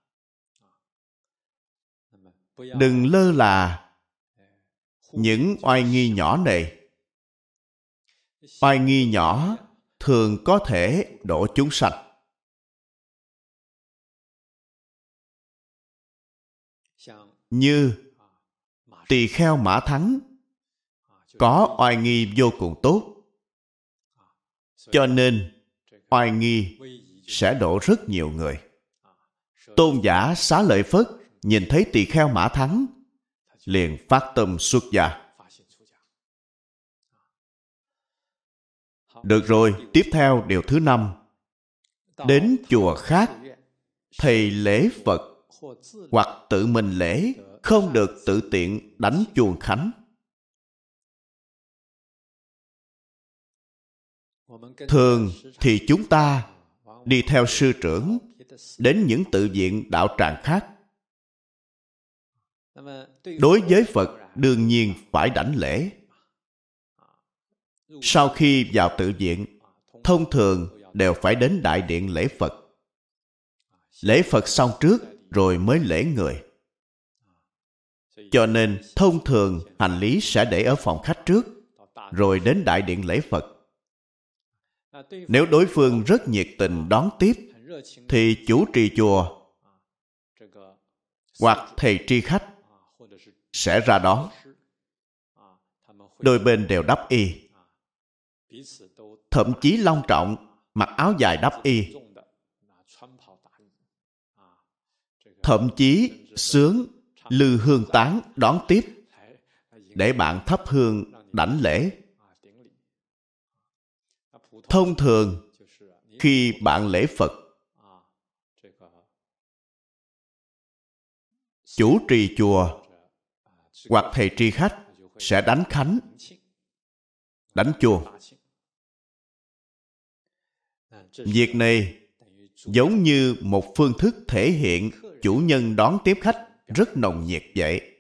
Đừng lơ là những oai nghi nhỏ này. Oai nghi nhỏ thường có thể độ chúng sanh. Như tỳ kheo Mã Thắng có oai nghi vô cùng tốt, cho nên oai nghi sẽ độ rất nhiều người. Tôn giả Xá Lợi Phất nhìn thấy tỳ kheo Mã Thắng liền phát tâm xuất gia. Được rồi, tiếp theo điều thứ năm. Đến chùa khác, thầy lễ Phật hoặc tự mình lễ, không được tự tiện đánh chuông khánh. Thường thì chúng ta đi theo sư trưởng đến những tự viện đạo tràng khác. Đối với Phật đương nhiên phải đảnh lễ. Sau khi vào tự viện, thông thường đều phải đến đại điện lễ Phật. Lễ Phật xong trước rồi mới lễ người. Cho nên thông thường hành lý sẽ để ở phòng khách trước, rồi đến đại điện lễ Phật. Nếu đối phương rất nhiệt tình đón tiếp, thì chủ trì chùa hoặc thầy tri khách sẽ ra đón. Đôi bên đều đắp y, thậm chí long trọng mặc áo dài đắp y, thậm chí xướng lư hương tán đón tiếp để bạn thắp hương đảnh lễ. Thông thường khi bạn lễ Phật, chủ trì chùa hoặc thầy tri khách sẽ đánh khánh, đánh chuông. Việc này giống như một phương thức thể hiện chủ nhân đón tiếp khách rất nồng nhiệt vậy.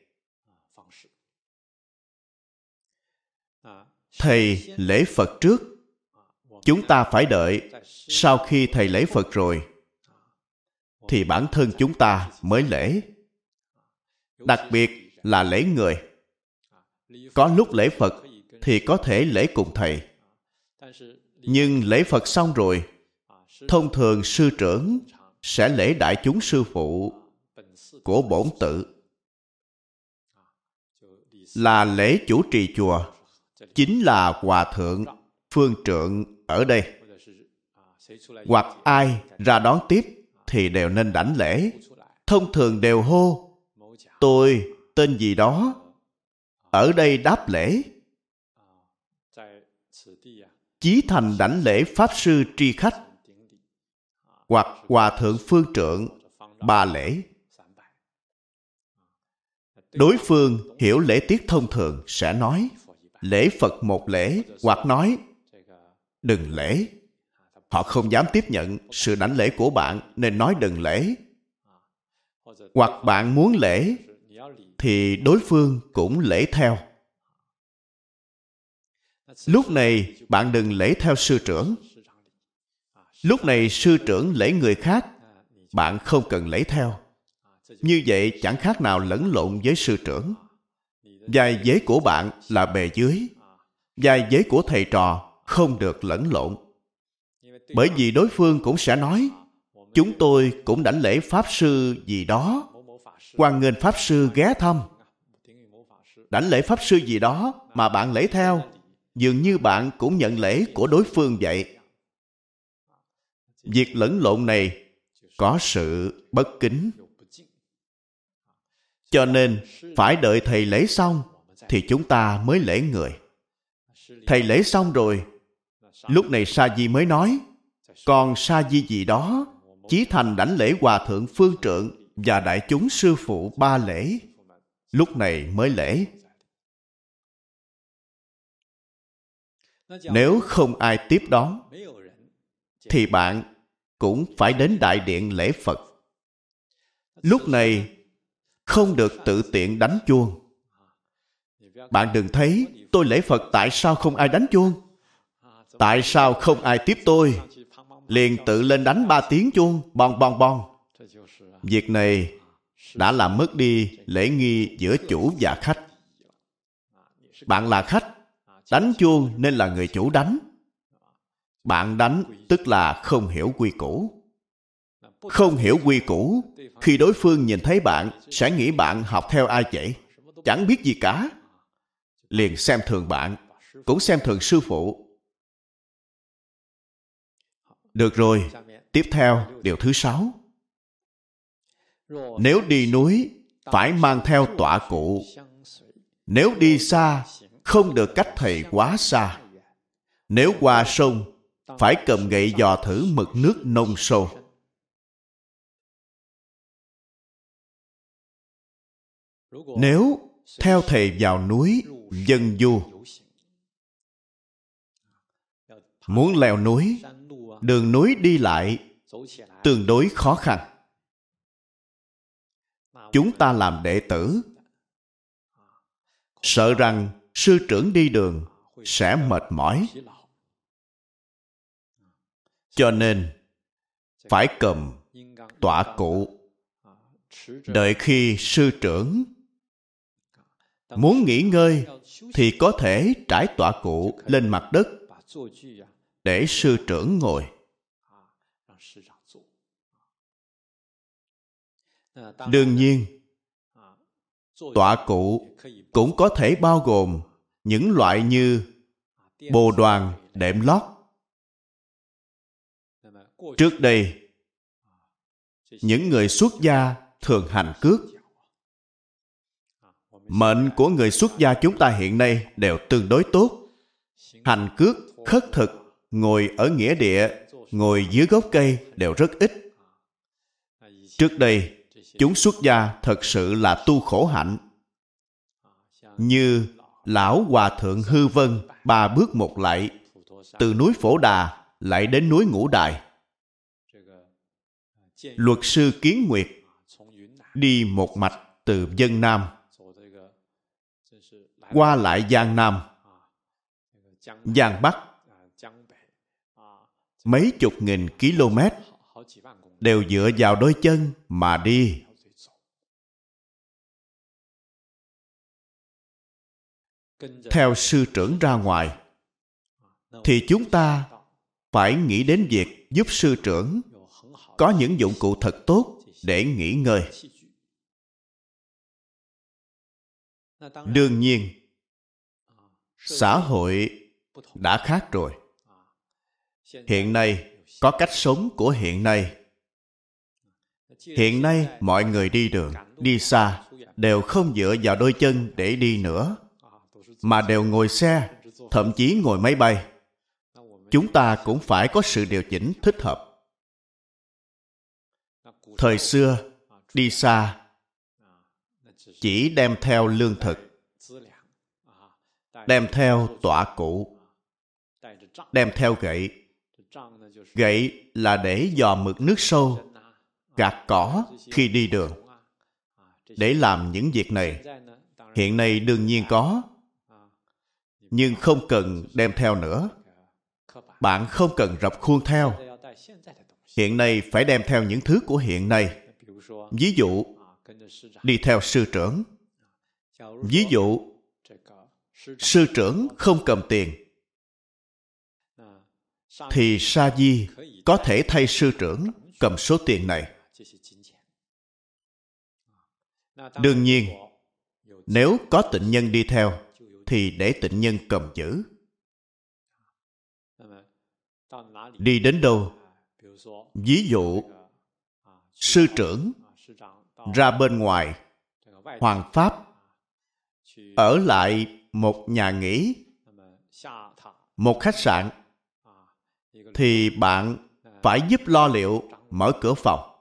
Thầy lễ Phật trước, chúng ta phải đợi sau khi thầy lễ Phật rồi thì bản thân chúng ta mới lễ. Đặc biệt là lễ người. Có lúc lễ Phật thì có thể lễ cùng thầy. Nhưng lễ Phật xong rồi, thông thường sư trưởng sẽ lễ đại chúng sư phụ của bổn tự. Là lễ chủ trì chùa, chính là hòa thượng, phương trượng ở đây. Hoặc ai ra đón tiếp thì đều nên đảnh lễ. Thông thường đều hô: tôi tên gì đó, ở đây đáp lễ. Chí thành đảnh lễ Pháp sư tri khách hoặc hòa thượng phương trượng ba lễ. Đối phương hiểu lễ tiết thông thường sẽ nói lễ Phật một lễ, hoặc nói đừng lễ. Họ không dám tiếp nhận sự đảnh lễ của bạn nên nói đừng lễ. Hoặc bạn muốn lễ thì đối phương cũng lễ theo. Lúc này bạn đừng lễ theo sư trưởng. Lúc này sư trưởng lễ người khác, bạn không cần lễ theo. Như vậy chẳng khác nào lẫn lộn với sư trưởng. Vai vế của bạn là bề dưới, vai vế của thầy trò không được lẫn lộn. Bởi vì đối phương cũng sẽ nói chúng tôi cũng đảnh lễ Pháp sư gì đó, hoan nghênh Pháp sư ghé thăm. Đảnh lễ Pháp sư gì đó mà bạn lễ theo, dường như bạn cũng nhận lễ của đối phương vậy. Việc lẫn lộn này có sự bất kính. Cho nên phải đợi thầy lễ xong thì chúng ta mới lễ người. Thầy lễ xong rồi, lúc này sa di mới nói còn sa di gì đó, chí thành đảnh lễ hòa thượng phương trượng và đại chúng sư phụ ba lễ. Lúc này mới lễ. Nếu không ai tiếp đón, thì bạn cũng phải đến đại điện lễ Phật. Lúc này không được tự tiện đánh chuông. Bạn đừng thấy tôi lễ Phật tại sao không ai đánh chuông? Tại sao không ai tiếp tôi? Liền tự lên đánh ba tiếng chuông, bon bon bon. Việc này đã làm mất đi lễ nghi giữa chủ và khách. Bạn là khách, đánh chuông nên là người chủ đánh. Bạn đánh tức là không hiểu quy củ. Không hiểu quy củ, khi đối phương nhìn thấy bạn sẽ nghĩ bạn học theo ai vậy? Chẳng biết gì cả. Liền xem thường bạn, cũng xem thường sư phụ. Được rồi, tiếp theo điều thứ sáu. Nếu đi núi, phải mang theo tọa cụ. Nếu đi xa, không được cách thầy quá xa. Nếu qua sông, phải cầm gậy dò thử mực nước nông sâu. Nếu theo thầy vào núi dân du, muốn leo núi, đường núi đi lại tương đối khó khăn. Chúng ta làm đệ tử, sợ rằng sư trưởng đi đường sẽ mệt mỏi. Cho nên phải cầm tọa cụ. Đợi khi sư trưởng muốn nghỉ ngơi thì có thể trải tọa cụ lên mặt đất để sư trưởng ngồi. Đương nhiên, tọa cụ cũng có thể bao gồm những loại như bồ đoàn, đệm lót. Trước đây, những người xuất gia thường hành cước. Mệnh của người xuất gia chúng ta hiện nay đều tương đối tốt. Hành cước, khất thực, ngồi ở nghĩa địa, ngồi dưới gốc cây đều rất ít. Trước đây, chúng xuất gia thật sự là tu khổ hạnh. Như Lão Hòa Thượng Hư Vân ba bước một lạy, từ núi Phổ Đà lại đến núi Ngũ Đài. Luật sư Kiến Nguyệt đi một mạch từ Vân Nam qua lại Giang Nam, Giang Bắc, mấy chục nghìn km đều dựa vào đôi chân mà đi. Theo sư trưởng ra ngoài thì chúng ta phải nghĩ đến việc giúp sư trưởng có những dụng cụ thật tốt để nghỉ ngơi. Đương nhiên, xã hội đã khác rồi. Hiện nay có cách sống của hiện nay. Hiện nay mọi người đi đường, đi xa đều không dựa vào đôi chân để đi nữa, mà đều ngồi xe, thậm chí ngồi máy bay. Chúng ta cũng phải có sự điều chỉnh thích hợp. Thời xưa, đi xa, chỉ đem theo lương thực, đem theo tọa cụ, đem theo gậy. Gậy là để dò mực nước sâu, gạt cỏ khi đi đường. Để làm những việc này, hiện nay đương nhiên có, nhưng không cần đem theo nữa. Bạn không cần rập khuôn theo. Hiện nay phải đem theo những thứ của hiện nay. Ví dụ, đi theo sư trưởng. Ví dụ, sư trưởng không cầm tiền, thì sa di có thể thay sư trưởng cầm số tiền này. Đương nhiên, nếu có tịnh nhân đi theo, thì để tịnh nhân cầm giữ. Đi đến đâu? Ví dụ, sư trưởng ra bên ngoài Hoàng Pháp, ở lại một nhà nghỉ, một khách sạn, thì bạn phải giúp lo liệu mở cửa phòng.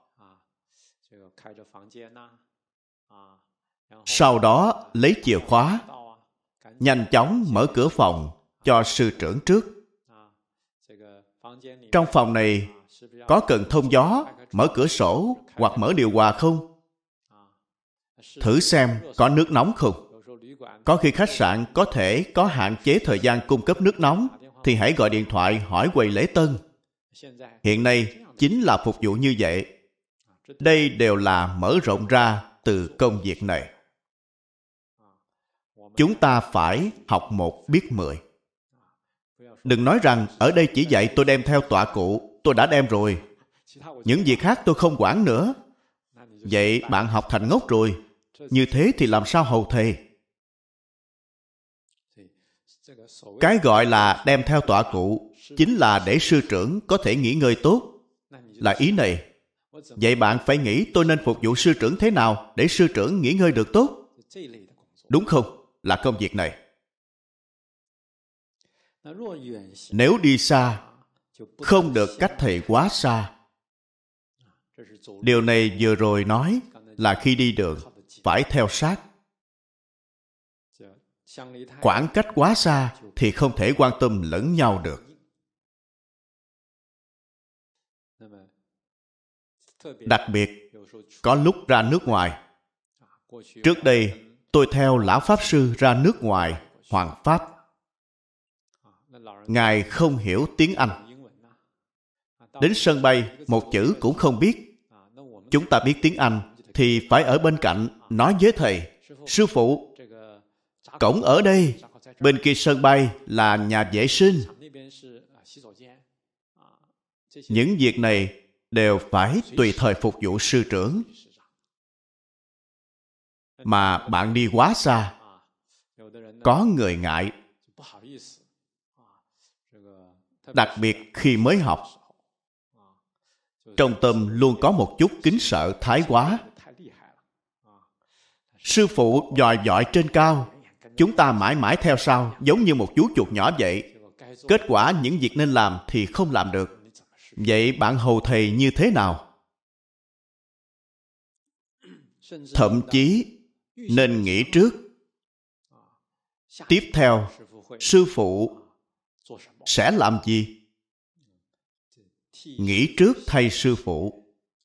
Sau đó lấy chìa khóa, nhanh chóng mở cửa phòng cho sư trưởng trước. Trong phòng này có cần thông gió, mở cửa sổ hoặc mở điều hòa không? Thử xem có nước nóng không? Có khi khách sạn có thể có hạn chế thời gian cung cấp nước nóng, thì hãy gọi điện thoại hỏi quầy lễ tân. Hiện nay chính là phục vụ như vậy. Đây đều là mở rộng ra từ công việc này. Chúng ta phải học một biết mười. Đừng nói rằng ở đây chỉ dạy tôi đem theo tọa cụ, tôi đã đem rồi. Những việc khác tôi không quản nữa. Vậy bạn học thành ngốc rồi. Như thế thì làm sao hầu thầy? Cái gọi là đem theo tọa cụ chính là để sư trưởng có thể nghỉ ngơi tốt. Là ý này. Vậy bạn phải nghĩ tôi nên phục vụ sư trưởng thế nào để sư trưởng nghỉ ngơi được tốt? Đúng không? Là công việc này. Nếu đi xa, không được cách thầy quá xa. Điều này vừa rồi nói là khi đi đường phải theo sát. Khoảng cách quá xa thì không thể quan tâm lẫn nhau được. Đặc biệt, có lúc ra nước ngoài. Trước đây, tôi theo Lão Pháp Sư ra nước ngoài, Hoàng Pháp. Ngài không hiểu tiếng Anh. Đến sân bay, một chữ cũng không biết. Chúng ta biết tiếng Anh, thì phải ở bên cạnh, nói với thầy, sư phụ, cổng ở đây, bên kia sân bay là nhà vệ sinh. Những việc này đều phải tùy thời phục vụ sư trưởng. Mà bạn đi quá xa, có người ngại. Đặc biệt khi mới học, trong tâm luôn có một chút kính sợ thái quá. Sư phụ dòi dọi trên cao, chúng ta mãi mãi theo sau, giống như một chú chuột nhỏ vậy. Kết quả những việc nên làm thì không làm được. Vậy bạn hầu thầy như thế nào? Thậm chí nên nghĩ trước. Tiếp theo, sư phụ sẽ làm gì? Nghĩ trước thay sư phụ.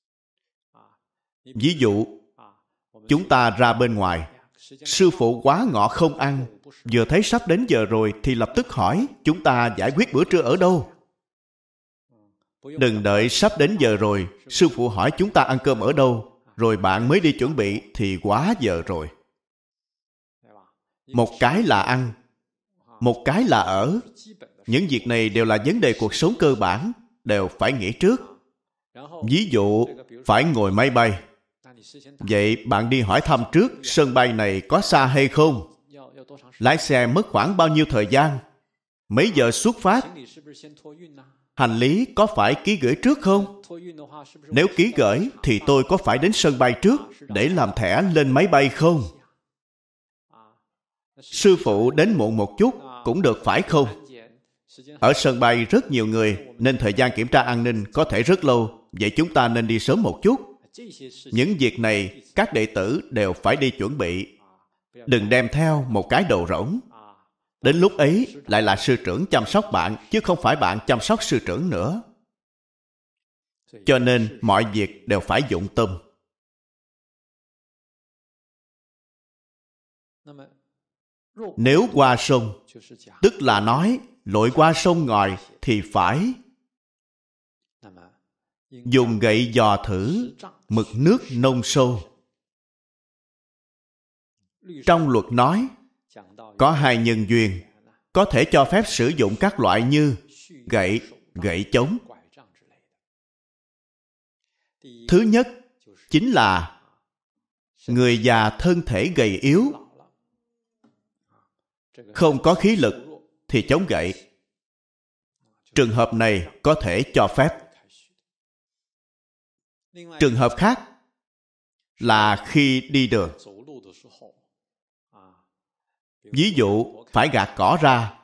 Ví dụ, chúng ta ra bên ngoài, sư phụ quá ngọ không ăn, vừa thấy sắp đến giờ rồi thì lập tức hỏi chúng ta giải quyết bữa trưa ở đâu. Đừng đợi sắp đến giờ rồi, sư phụ hỏi chúng ta ăn cơm ở đâu, rồi bạn mới đi chuẩn bị thì quá giờ rồi. Một cái là ăn, một cái là ở. Những việc này đều là vấn đề cuộc sống cơ bản, đều phải nghĩ trước. Ví dụ, phải ngồi máy bay. Vậy bạn đi hỏi thăm trước sân bay này có xa hay không? Lái xe mất khoảng bao nhiêu thời gian? Mấy giờ xuất phát? Hành lý có phải ký gửi trước không? Nếu ký gửi thì tôi có phải đến sân bay trước để làm thẻ lên máy bay không? Sư phụ đến muộn một chút cũng được phải không? Ở sân bay rất nhiều người nên thời gian kiểm tra an ninh có thể rất lâu. Vậy chúng ta nên đi sớm một chút. Những việc này các đệ tử đều phải đi chuẩn bị. Đừng đem theo một cái đồ rỗng. Đến lúc ấy lại là sư trưởng chăm sóc bạn, chứ không phải bạn chăm sóc sư trưởng nữa. Cho nên mọi việc đều phải dụng tâm. Nếu qua sông, tức là nói lội qua sông ngòi thì phải dùng gậy dò thử mực nước nông sâu. Trong luật nói có hai nhân duyên có thể cho phép sử dụng các loại như gậy, gậy chống. Thứ nhất chính là người già thân thể gầy yếu, không có khí lực thì chống gậy. Trường hợp này có thể cho phép. Trường hợp khác là khi đi đường. Ví dụ phải gạt cỏ ra,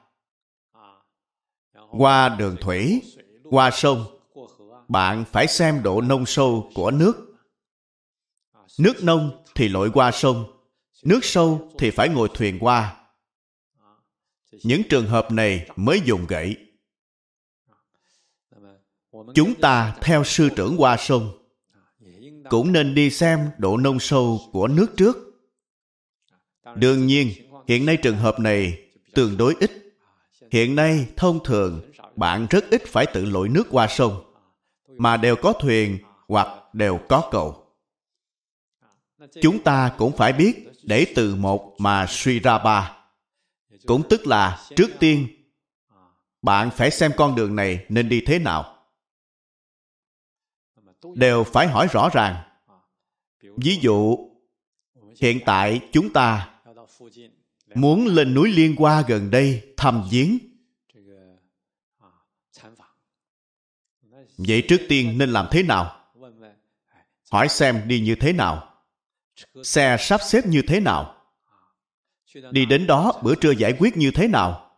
qua đường thủy, qua sông, bạn phải xem độ nông sâu của nước. Nước nông thì lội qua sông, nước sâu thì phải ngồi thuyền qua. Những trường hợp này mới dùng gậy. Chúng ta theo sư trưởng qua sông cũng nên đi xem độ nông sâu của nước trước. Đương nhiên, hiện nay trường hợp này tương đối ít. Hiện nay, thông thường, bạn rất ít phải tự lội nước qua sông, mà đều có thuyền hoặc đều có cầu. Chúng ta cũng phải biết để từ một mà suy ra ba. Cũng tức là trước tiên, bạn phải xem con đường này nên đi thế nào. Đều phải hỏi rõ ràng. Ví dụ, hiện tại chúng ta muốn lên núi Liên Hoa gần đây thăm viếng. Vậy trước tiên nên làm thế nào? Hỏi xem đi như thế nào? Xe sắp xếp như thế nào? Đi đến đó bữa trưa giải quyết như thế nào?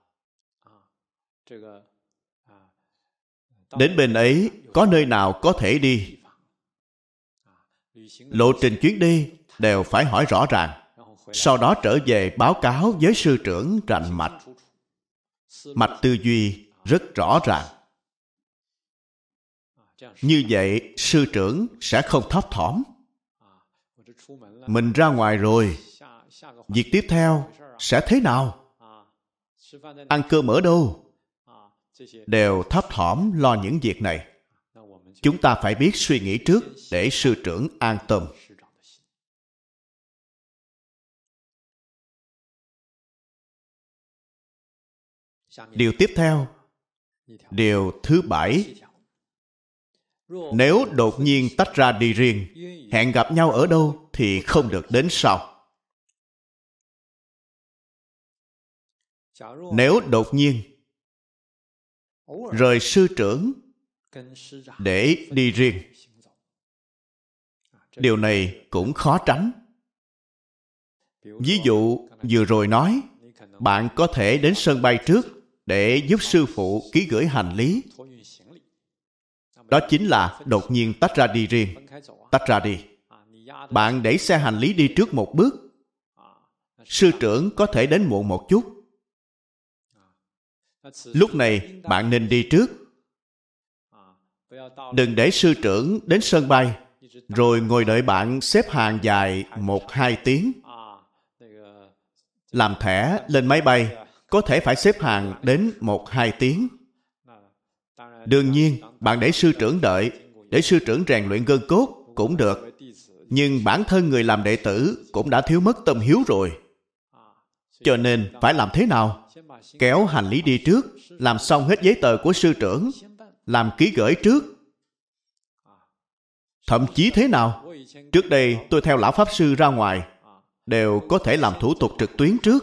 Đến bên ấy có nơi nào có thể đi? Lộ trình chuyến đi đều phải hỏi rõ ràng. Sau đó trở về báo cáo với sư trưởng rành mạch. Mạch tư duy rất rõ ràng. Như vậy sư trưởng sẽ không thấp thỏm. Mình ra ngoài rồi, việc tiếp theo sẽ thế nào? Ăn cơm ở đâu? Đều thấp thỏm lo những việc này. Chúng ta phải biết suy nghĩ trước để sư trưởng an tâm. Điều tiếp theo, điều thứ bảy. Nếu đột nhiên tách ra đi riêng, hẹn gặp nhau ở đâu thì không được đến sau. Nếu đột nhiên rời sư trưởng để đi riêng, điều này cũng khó tránh. Ví dụ vừa rồi nói, bạn có thể đến sân bay trước để giúp sư phụ ký gửi hành lý. Đó chính là đột nhiên tách ra đi riêng. Tách ra đi. Bạn đẩy xe hành lý đi trước một bước. Sư trưởng có thể đến muộn một chút. Lúc này bạn nên đi trước. Đừng để sư trưởng đến sân bay rồi ngồi đợi bạn xếp hàng dài một hai tiếng. Làm thẻ lên máy bay có thể phải xếp hàng đến một hai tiếng. Đương nhiên, bạn để sư trưởng đợi, để sư trưởng rèn luyện gân cốt cũng được. Nhưng bản thân người làm đệ tử cũng đã thiếu mất tâm hiếu rồi. Cho nên phải làm thế nào? Kéo hành lý đi trước, làm xong hết giấy tờ của sư trưởng, làm ký gửi trước. Thậm chí thế nào? Trước đây tôi theo lão pháp sư ra ngoài, đều có thể làm thủ tục trực tuyến trước.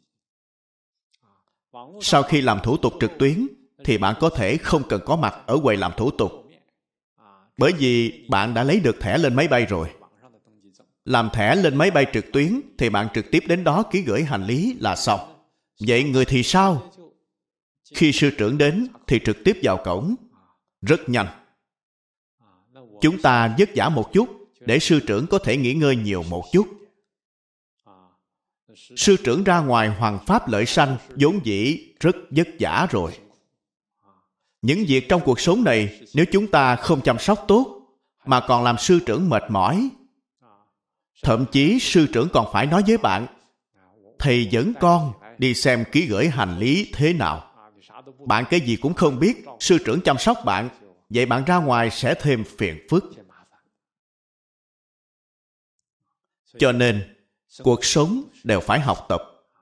Sau khi làm thủ tục trực tuyến, thì bạn có thể không cần có mặt ở quầy làm thủ tục. Bởi vì bạn đã lấy được thẻ lên máy bay rồi. Làm thẻ lên máy bay trực tuyến thì bạn trực tiếp đến đó ký gửi hành lý là xong. Vậy người thì sao? Khi sư trưởng đến thì trực tiếp vào cổng. Rất nhanh. Chúng ta vất vả một chút để sư trưởng có thể nghỉ ngơi nhiều một chút. Sư trưởng ra ngoài hoằng pháp lợi sanh vốn dĩ rất vất vả rồi. Những việc trong cuộc sống này nếu chúng ta không chăm sóc tốt mà còn làm sư trưởng mệt mỏi, thậm chí sư trưởng còn phải nói với bạn, thầy dẫn con đi xem ký gửi hành lý thế nào. Bạn cái gì cũng không biết, sư trưởng chăm sóc bạn, vậy bạn ra ngoài sẽ thêm phiền phức. Cho nên cuộc sống đều phải học tập.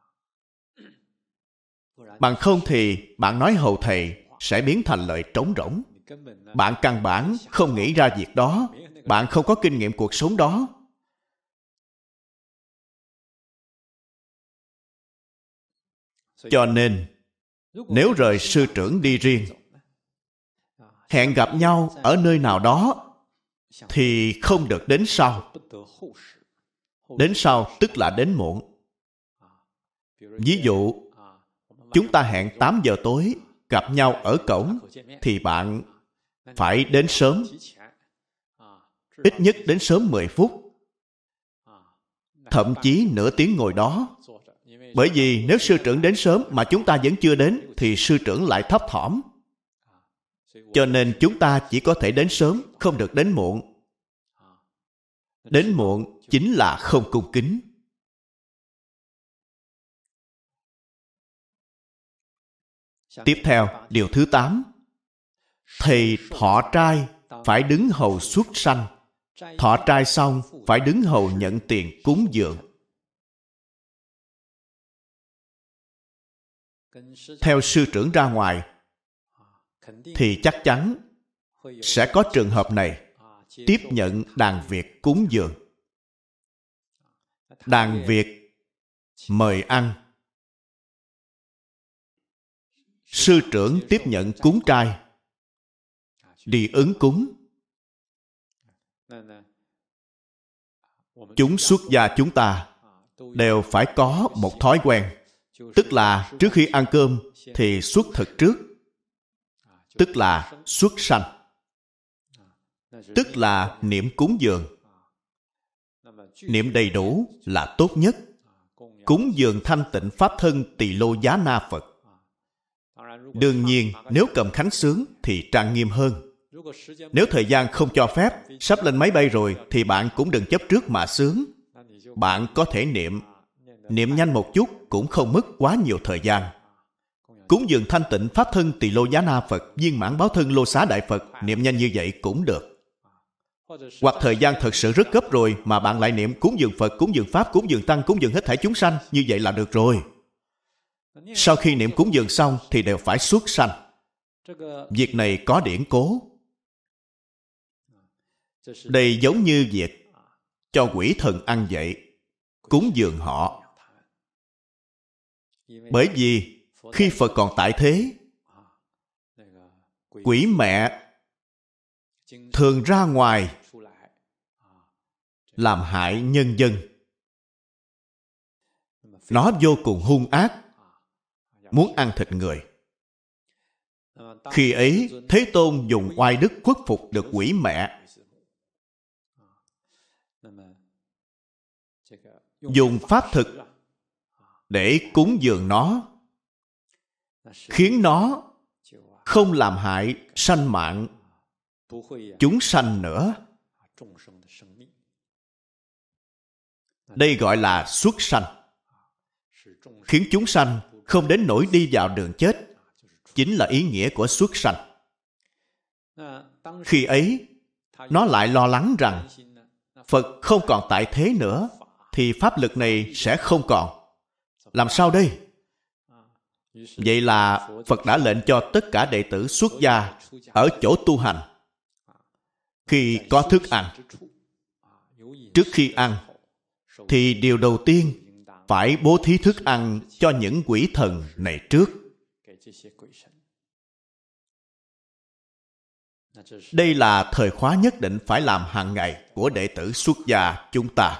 Bằng không thì bạn nói hầu thầy sẽ biến thành lời trống rỗng. Bạn căn bản không nghĩ ra việc đó. Bạn không có kinh nghiệm cuộc sống đó. Cho nên, nếu rời sư trưởng đi riêng, hẹn gặp nhau ở nơi nào đó, thì không được đến sau. Đến sau tức là đến muộn. Ví dụ, chúng ta hẹn tám giờ tối gặp nhau ở cổng, thì bạn phải đến sớm. Ít nhất đến sớm mười phút. Thậm chí nửa tiếng ngồi đó. Bởi vì nếu sư trưởng đến sớm mà chúng ta vẫn chưa đến thì sư trưởng lại thấp thỏm. Cho nên chúng ta chỉ có thể đến sớm, không được đến muộn. Đến muộn chính là không cung kính. Tiếp theo, điều thứ tám. Thầy thọ trai phải đứng hầu xuất sanh. Thọ trai xong phải đứng hầu nhận tiền cúng dường. Theo sư trưởng ra ngoài thì chắc chắn sẽ có trường hợp này, tiếp nhận đàn Việt cúng dường. Đàn Việt mời ăn, sư trưởng tiếp nhận cúng trai, đi ứng cúng. Chúng xuất gia chúng ta đều phải có một thói quen, tức là trước khi ăn cơm thì xuất thực trước, tức là xuất sanh, tức là niệm cúng dường. Niệm đầy đủ là tốt nhất. Cúng dường thanh tịnh pháp thân Tỳ Lô Giá Na Phật. Đương nhiên, nếu cầm khánh sướng thì trang nghiêm hơn. Nếu thời gian không cho phép, sắp lên máy bay rồi thì bạn cũng đừng chấp trước mà sướng. Bạn có thể niệm, niệm nhanh một chút cũng không mất quá nhiều thời gian. Cúng dường thanh tịnh pháp thân Tỳ Lô Giá Na Phật, viên mãn báo thân Lô Xá Đại Phật, niệm nhanh như vậy cũng được. Hoặc thời gian thật sự rất gấp rồi mà bạn lại niệm cúng dường Phật, cúng dường Pháp, cúng dường Tăng, cúng dường hết thảy chúng sanh, như vậy là được rồi. Sau khi niệm cúng dường xong thì đều phải xuất sanh. Việc này có điển cố. Đây giống như việc cho quỷ thần ăn vậy, cúng dường họ. Bởi vì khi Phật còn tại thế, quỷ mẹ thường ra ngoài làm hại nhân dân. Nó vô cùng hung ác, muốn ăn thịt người. Khi ấy, Thế Tôn dùng oai đức khuất phục được quỷ mẹ. Dùng pháp thực để cúng dường nó, khiến nó không làm hại sanh mạng chúng sanh nữa. Đây gọi là xuất sanh. Khiến chúng sanh không đến nỗi đi vào đường chết, chính là ý nghĩa của xuất sanh. Khi ấy, nó lại lo lắng rằng Phật không còn tại thế nữa, thì pháp lực này sẽ không còn. Làm sao đây? Vậy là Phật đã lệnh cho tất cả đệ tử xuất gia ở chỗ tu hành. Khi có thức ăn, trước khi ăn, thì điều đầu tiên phải bố thí thức ăn cho những quỷ thần này trước. Đây là thời khóa nhất định phải làm hàng ngày của đệ tử xuất gia chúng ta.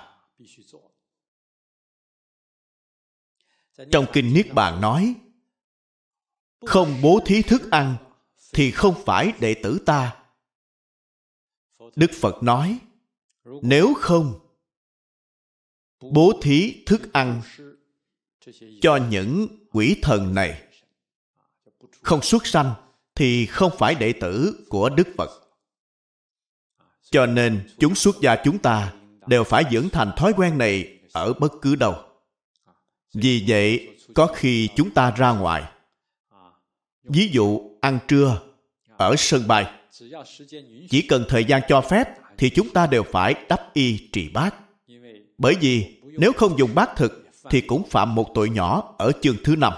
Trong Kinh Niết Bàn nói, không bố thí thức ăn thì không phải đệ tử ta. Đức Phật nói, nếu không bố thí thức ăn cho những quỷ thần này, không xuất sanh, thì không phải đệ tử của Đức Phật. Cho nên chúng xuất gia chúng ta đều phải dưỡng thành thói quen này ở bất cứ đâu. Vì vậy, có khi chúng ta ra ngoài, ví dụ ăn trưa ở sân bay, chỉ cần thời gian cho phép thì chúng ta đều phải đắp y trì bát. Bởi vì nếu không dùng bát thực thì cũng phạm một tội nhỏ ở chương thứ năm.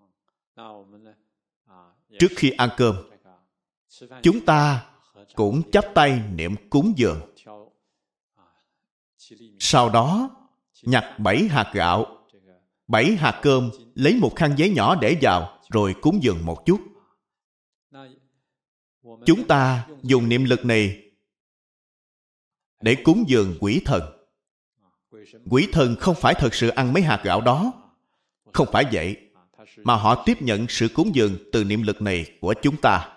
Trước khi ăn cơm, chúng ta cũng chắp tay niệm cúng dường. Sau đó nhặt bảy hạt gạo, bảy hạt cơm, lấy một khăn giấy nhỏ để vào, rồi cúng dường một chút. Chúng ta dùng niệm lực này để cúng dường quỷ thần. Quỷ thần không phải thật sự ăn mấy hạt gạo đó. Không phải vậy, mà họ tiếp nhận sự cúng dường từ niệm lực này của chúng ta.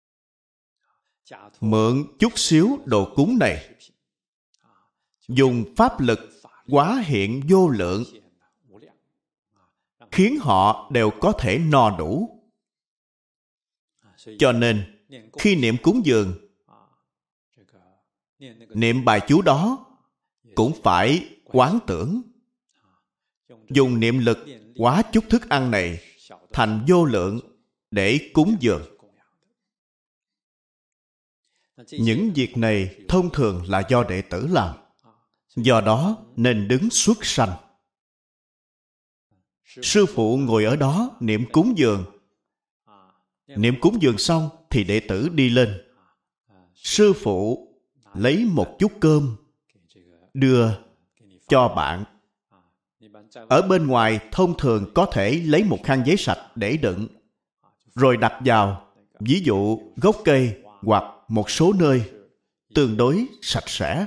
Mượn chút xíu đồ cúng này, dùng pháp lực hóa hiện vô lượng, khiến họ đều có thể no đủ. Cho nên, khi niệm cúng dường, niệm bài chú đó cũng phải quán tưởng. Dùng niệm lực hóa chút thức ăn này thành vô lượng để cúng dường. Những việc này thông thường là do đệ tử làm. Do đó nên đứng xuất sanh. Sư phụ ngồi ở đó niệm cúng dường. Niệm cúng dường xong thì đệ tử đi lên. Sư phụ lấy một chút cơm đưa cho bạn. Ở bên ngoài thông thường có thể lấy một khăn giấy sạch để đựng, rồi đặt vào, ví dụ gốc cây hoặc một số nơi tương đối sạch sẽ.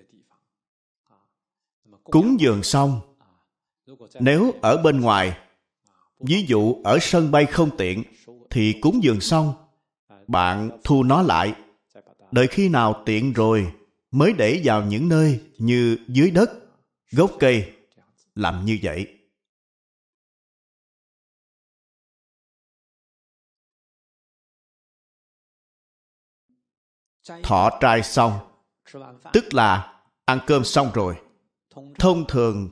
Cúng dường xong, nếu ở bên ngoài, ví dụ ở sân bay không tiện, thì cúng dường xong, bạn thu nó lại. Đợi khi nào tiện rồi mới để vào những nơi như dưới đất, gốc cây. Làm như vậy. Thọ trai xong, tức là ăn cơm xong rồi. Thông thường,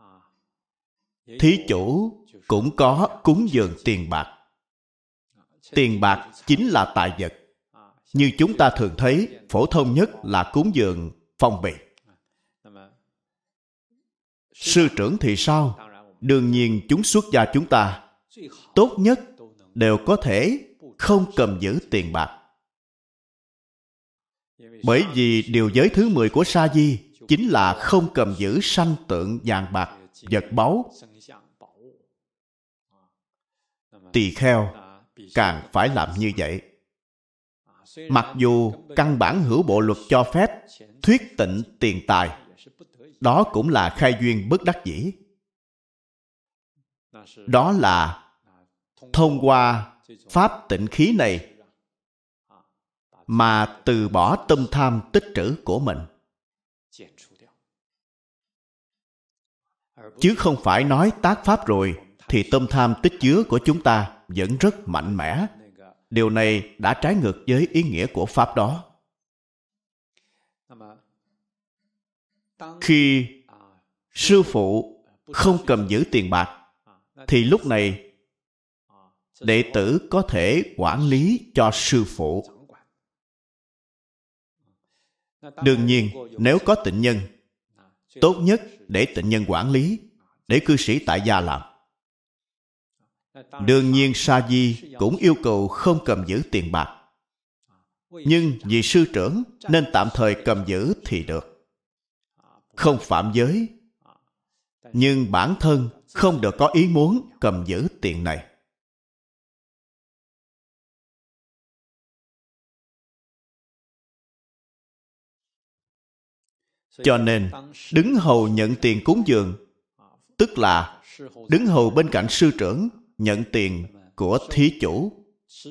thí chủ cũng có cúng dường tiền bạc. Tiền bạc chính là tài vật. Như chúng ta thường thấy, phổ thông nhất là cúng dường phong bì. Sư trưởng thì sao? Đương nhiên chúng xuất gia chúng ta tốt nhất đều có thể không cầm giữ tiền bạc. Bởi vì điều giới thứ mười của Sa Di chính là không cầm giữ sanh tượng vàng bạc, vật báu. Tỳ kheo càng phải làm như vậy. Mặc dù căn bản hữu bộ luật cho phép thuyết tịnh tiền tài, đó cũng là khai duyên bất đắc dĩ. Đó là thông qua pháp tịnh khí này mà từ bỏ tâm tham tích trữ của mình. Chứ không phải nói tác pháp rồi thì tâm tham tích chứa của chúng ta vẫn rất mạnh mẽ. Điều này đã trái ngược với ý nghĩa của pháp đó. Khi sư phụ không cầm giữ tiền bạc, thì lúc này đệ tử có thể quản lý cho sư phụ. Đương nhiên, nếu có tịnh nhân, tốt nhất để tịnh nhân quản lý, để cư sĩ tại gia làm. Đương nhiên Sa Di cũng yêu cầu không cầm giữ tiền bạc. Nhưng vì sư trưởng nên tạm thời cầm giữ thì được. Không phạm giới. Nhưng bản thân không được có ý muốn cầm giữ tiền này. Cho nên, đứng hầu nhận tiền cúng dường, tức là đứng hầu bên cạnh sư trưởng nhận tiền của thí chủ.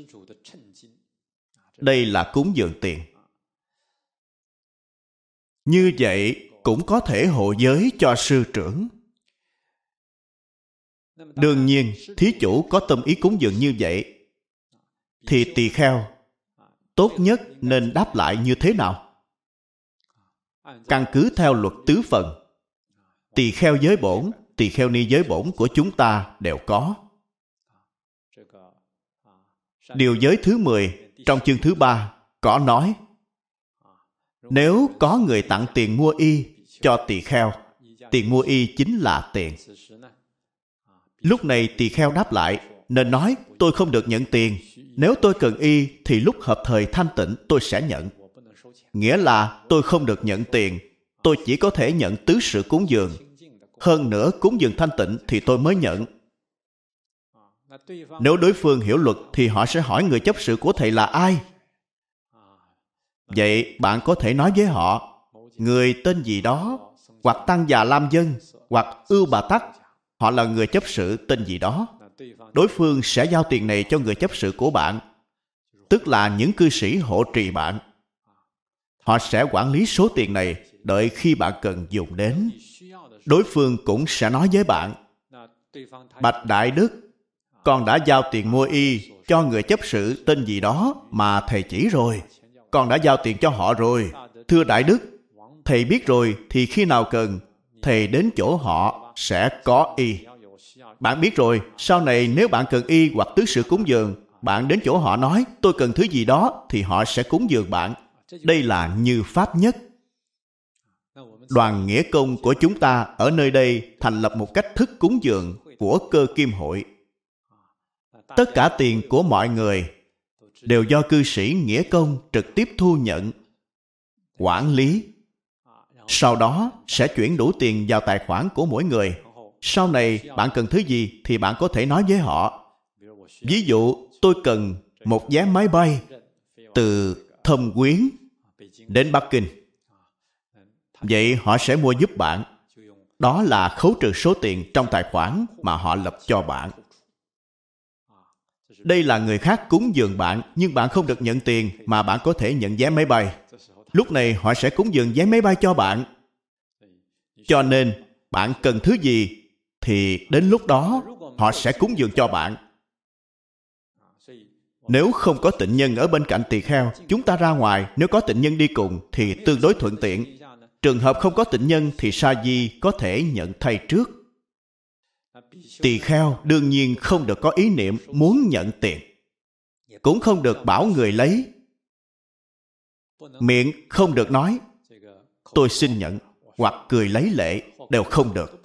Đây là cúng dường tiền. Như vậy cũng có thể hộ giới cho sư trưởng. Đương nhiên, thí chủ có tâm ý cúng dường như vậy, thì tỳ kheo tốt nhất nên đáp lại như thế nào? Căn cứ theo luật tứ phần, tỳ kheo giới bổn, tỳ kheo ni giới bổn của chúng ta đều có. Điều giới thứ mười trong chương thứ ba có nói, nếu có người tặng tiền mua y cho tỳ kheo, tiền mua y chính là tiền. Lúc này tỳ kheo đáp lại, nên nói tôi không được nhận tiền. Nếu tôi cần y thì lúc hợp thời thanh tịnh tôi sẽ nhận. Nghĩa là tôi không được nhận tiền, tôi chỉ có thể nhận tứ sự cúng dường. Hơn nữa cúng dường thanh tịnh thì tôi mới nhận. Nếu đối phương hiểu luật thì họ sẽ hỏi người chấp sự của thầy là ai. Vậy bạn có thể nói với họ, người tên gì đó, hoặc Tăng Già Lam Dân, hoặc Ưu Bà Tắc, họ là người chấp sự tên gì đó. Đối phương sẽ giao tiền này cho người chấp sự của bạn, tức là những cư sĩ hộ trì bạn. Họ sẽ quản lý số tiền này, đợi khi bạn cần dùng đến. Đối phương cũng sẽ nói với bạn, Bạch đại đức, con đã giao tiền mua y cho người chấp sự tên gì đó mà thầy chỉ rồi. Con đã giao tiền cho họ rồi. Thưa đại đức, thầy biết rồi thì khi nào cần, thầy đến chỗ họ sẽ có y. Bạn biết rồi, sau này nếu bạn cần y hoặc tứ sự cúng dường, bạn đến chỗ họ nói tôi cần thứ gì đó thì họ sẽ cúng dường bạn. Đây là như pháp nhất. Đoàn nghĩa công của chúng ta ở nơi đây thành lập một cách thức cúng dường của cơ kim hội. Tất cả tiền của mọi người đều do cư sĩ nghĩa công trực tiếp thu nhận, quản lý. Sau đó sẽ chuyển đủ tiền vào tài khoản của mỗi người. Sau này bạn cần thứ gì thì bạn có thể nói với họ. Ví dụ tôi cần một vé máy bay từ Thâm Quyến đến Bắc Kinh. Vậy họ sẽ mua giúp bạn. Đó là khấu trừ số tiền trong tài khoản mà họ lập cho bạn. Đây là người khác cúng dường bạn, nhưng bạn không được nhận tiền mà bạn có thể nhận vé máy bay. Lúc này họ sẽ cúng dường vé máy bay cho bạn. Cho nên bạn cần thứ gì thì đến lúc đó họ sẽ cúng dường cho bạn. Nếu không có tịnh nhân ở bên cạnh tỳ kheo, chúng ta ra ngoài, nếu có tịnh nhân đi cùng thì tương đối thuận tiện. Trường hợp không có tịnh nhân thì sa di có thể nhận thay trước. Tỳ kheo đương nhiên không được có ý niệm muốn nhận tiền, cũng không được bảo người lấy. Miệng không được nói tôi xin nhận hoặc cười lấy lệ, đều không được.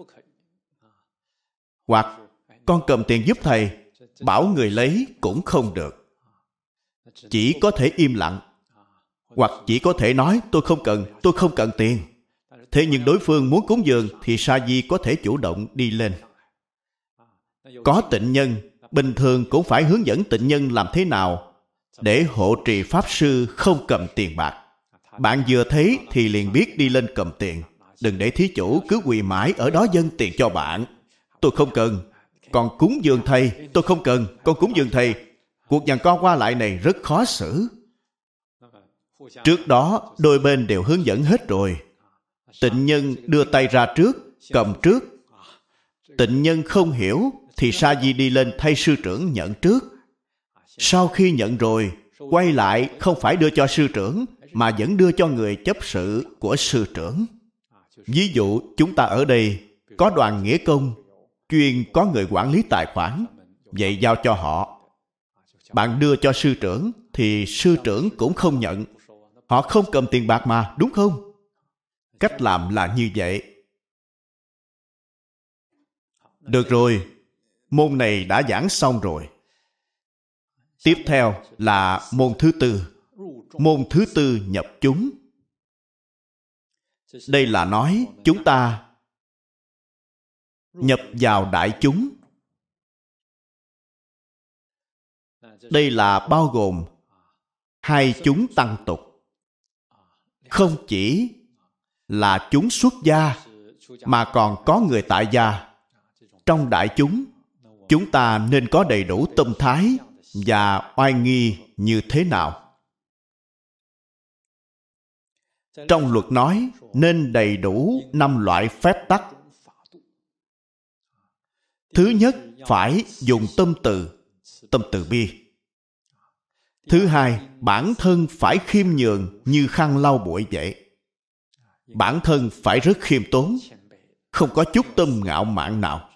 Hoặc con cầm tiền giúp thầy, bảo người lấy cũng không được. Chỉ có thể im lặng, hoặc chỉ có thể nói tôi không cần, tôi không cần tiền. Thế nhưng đối phương muốn cúng dường thì sa di có thể chủ động đi lên. Có tịnh nhân, bình thường cũng phải hướng dẫn tịnh nhân làm thế nào để hộ trì pháp sư không cầm tiền bạc. Bạn vừa thấy thì liền biết đi lên cầm tiền. Đừng để thí chủ cứ quỳ mãi ở đó dâng tiền cho bạn. Tôi không cần, còn cúng dường thầy. Tôi không cần, con cúng dường thầy. Cuộc giằng co qua lại này rất khó xử. Trước đó đôi bên đều hướng dẫn hết rồi. Tịnh nhân đưa tay ra trước, cầm trước. Tịnh nhân không hiểu thì sa di đi lên thay sư trưởng nhận trước. Sau khi nhận rồi, quay lại không phải đưa cho sư trưởng mà vẫn đưa cho người chấp sự của sư trưởng. Ví dụ chúng ta ở đây có đoàn nghĩa công, chuyên có người quản lý tài khoản, vậy giao cho họ. Bạn đưa cho sư trưởng thì sư trưởng cũng không nhận. Họ không cầm tiền bạc mà, đúng không? Cách làm là như vậy. Được rồi, môn này đã giảng xong rồi. Tiếp theo là môn thứ tư. Môn thứ tư nhập chúng. Đây là nói chúng ta nhập vào đại chúng. Đây là bao gồm hai chúng tăng tục. Không chỉ là chúng xuất gia mà còn có người tại gia. Trong đại chúng, chúng ta nên có đầy đủ tâm thái và oai nghi như thế nào? Trong luật nói nên đầy đủ năm loại phép tắc. Thứ nhất, phải dùng tâm từ, tâm từ bi. Thứ hai, bản thân phải khiêm nhường như khăn lau bụi vậy. Bản thân phải rất khiêm tốn, không có chút tâm ngạo mạn nào.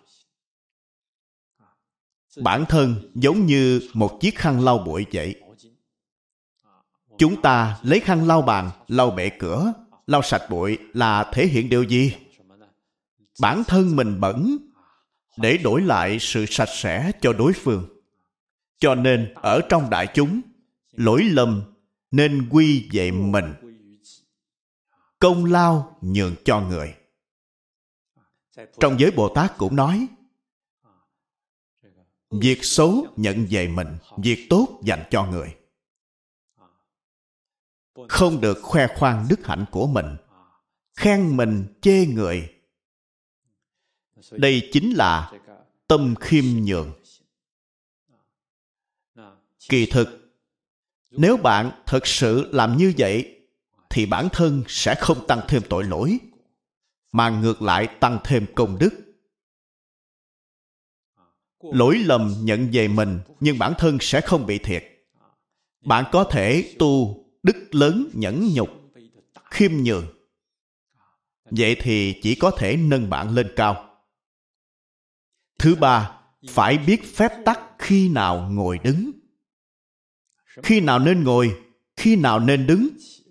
Bản thân giống như một chiếc khăn lau bụi vậy. Chúng ta lấy khăn lau bàn, lau bệ cửa, lau sạch bụi là thể hiện điều gì? Bản thân mình bẩn để đổi lại sự sạch sẽ cho đối phương. Cho nên ở trong đại chúng, lỗi lầm nên quy về mình, công lao nhường cho người. Trong giới Bồ Tát cũng nói, việc xấu nhận về mình, việc tốt dành cho người. Không được khoe khoang đức hạnh của mình, khen mình chê người. Đây chính là tâm khiêm nhường. Kỳ thực, nếu bạn thật sự làm như vậy, thì bản thân sẽ không tăng thêm tội lỗi, mà ngược lại tăng thêm công đức. lỗi lầm nhận về mình, nhưng bản thân sẽ không bị thiệt. Bạn có thể tu đức lớn nhẫn nhục, khiêm nhường. Vậy thì chỉ có thể nâng bạn lên cao. Thứ ba, phải biết phép tắc khi nào ngồi đứng. Khi nào nên ngồi, khi nào nên đứng.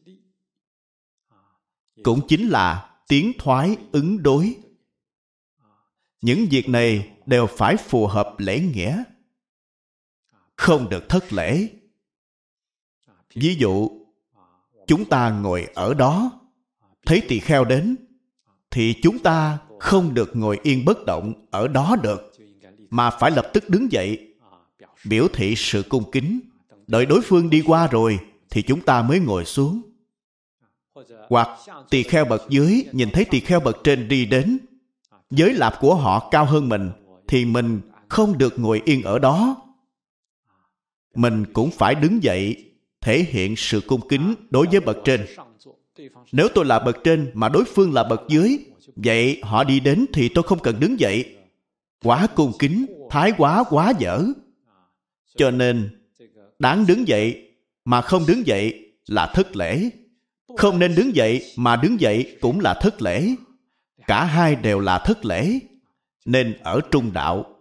Cũng chính là tiến thoái ứng đối. Những việc này đều phải phù hợp lễ nghĩa, không được thất lễ. Ví dụ, chúng ta ngồi ở đó, thấy tỳ kheo đến, thì chúng ta không được ngồi yên bất động ở đó được, mà phải lập tức đứng dậy, biểu thị sự cung kính. Đợi đối phương đi qua rồi, thì chúng ta mới ngồi xuống. Hoặc tỳ kheo bậc dưới nhìn thấy tỳ kheo bậc trên đi đến, giới lạp của họ cao hơn mình, thì mình không được ngồi yên ở đó. Mình cũng phải đứng dậy, thể hiện sự cung kính đối với bậc trên. Nếu tôi là bậc trên mà đối phương là bậc dưới, vậy họ đi đến thì tôi không cần đứng dậy. Quá cung kính, thái quá quá dở. Cho nên, đáng đứng dậy mà không đứng dậy là thất lễ. Không nên đứng dậy mà đứng dậy cũng là thất lễ. Cả hai đều là thất lễ, nên ở trung đạo.